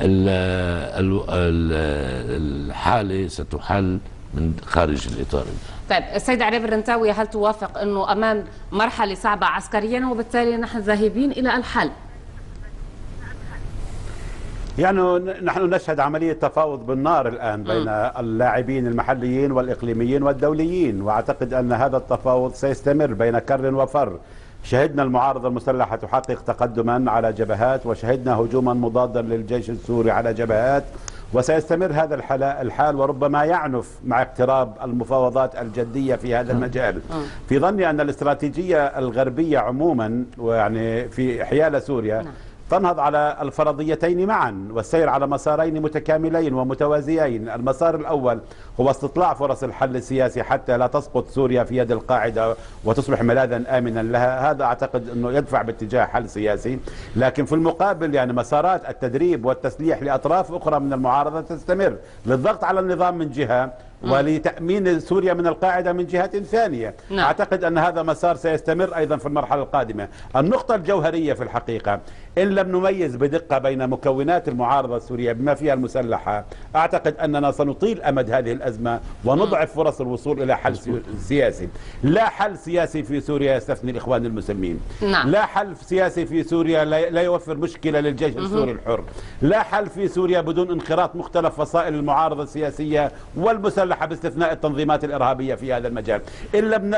الحالة ستحل من خارج الإطار. طيب السيد عريب الرنتاوي، هل توافق أنه أمام مرحلة صعبة عسكريا وبالتالي نحن ذاهبين إلى الحل؟ يعني نحن نشهد عملية تفاوض بالنار الآن بين اللاعبين المحليين والإقليميين والدوليين، وأعتقد أن هذا التفاوض سيستمر بين كر وفر. شهدنا المعارضة المسلحة تحقق تقدما على جبهات، وشهدنا هجوما مضادا للجيش السوري على جبهات، وسيستمر هذا الحال وربما يعنف مع اقتراب المفاوضات الجدية في هذا المجال. في ظني أن الاستراتيجية الغربية عموما ويعني في حيال سوريا تنهض على الفرضيتين معا والسير على مسارين متكاملين ومتوازيين. المسار الأول هو استطلاع فرص الحل السياسي حتى لا تسقط سوريا في يد القاعدة وتصبح ملاذا آمنا لها، هذا أعتقد أنه يدفع باتجاه حل سياسي. لكن في المقابل يعني مسارات التدريب والتسليح لأطراف أخرى من المعارضة تستمر للضغط على النظام من جهة ولتأمين سوريا من القاعدة من جهة ثانية. نعم. أعتقد أن هذا مسار سيستمر أيضا في المرحلة القادمة. النقطة الجوهرية في الحقيقة إن لم نميز بدقة بين مكونات المعارضة السورية بما فيها المسلحة، أعتقد أننا سنطيل أمد هذه الأزمة ونضعف فرص الوصول إلى حل سياسي. لا حل سياسي في سوريا يستثني الإخوان المسلمين. نعم. لا حل سياسي في سوريا لا يوفر مشكلة للجيش السوري الحر. لا حل في سوريا بدون انخراط مختلف فصائل المعارضة السياسية والمسلحة باستثناء التنظيمات الإرهابية في هذا المجال. إن لم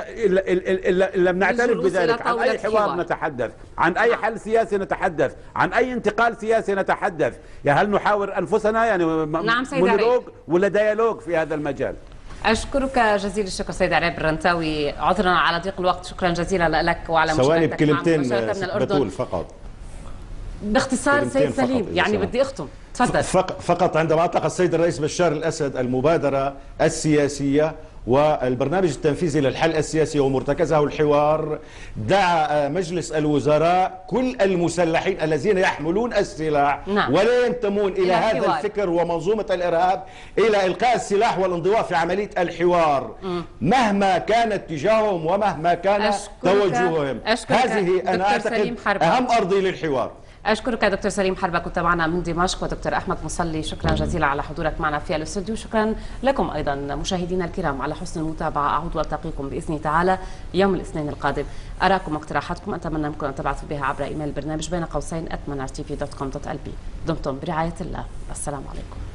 إن لم نعترف بذلك عن أي حوار نتحدث، عن أي حل سياسي نتحدث، عن أي انتقال سياسي نتحدث. يعني هل نحاور أنفسنا يعني نعم مونولوج ولا ديالوج في هذا المجال؟ أشكرك جزيل الشكر سيد عريب الرنتاوي، عذرا على ضيق الوقت، شكرا جزيلا لك وعلى مشاركتك بكلمتين بتول فقط باختصار سيد سليم، يعني بدي أختم تفضل. فقط عندما أطلق السيد الرئيس بشار الأسد المبادرة السياسية والبرنامج التنفيذي للحل السياسي ومرتكزه الحوار، دعا مجلس الوزراء كل المسلحين الذين يحملون السلاح نعم. ولا ينتمون إلى, إلى هذا الحوار. الفكر ومنظومة الإرهاب إلى إلقاء السلاح والانضواء في عملية الحوار م. مهما كان اتجاههم ومهما كان أشكرك توجههم. أشكرك هذه أنا أعتقد أهم أرضي للحوار. أشكرك دكتور سليم حربة، كنت معنا من دمشق، ودكتور أحمد مصلي شكرا جزيلا على حضورك معنا في الاستوديو. شكرا لكم أيضا مشاهدينا الكرام على حسن المتابعة. أعود وألتقيكم بإذن تعالى يوم الاثنين القادم. أراكم واقتراحاتكم أتمنى منكم أن تبعثوا بها عبر إيميل البرنامج بين قوسين آت منار تي في دوت كوم دوت إل بي. دمتم برعاية الله، السلام عليكم.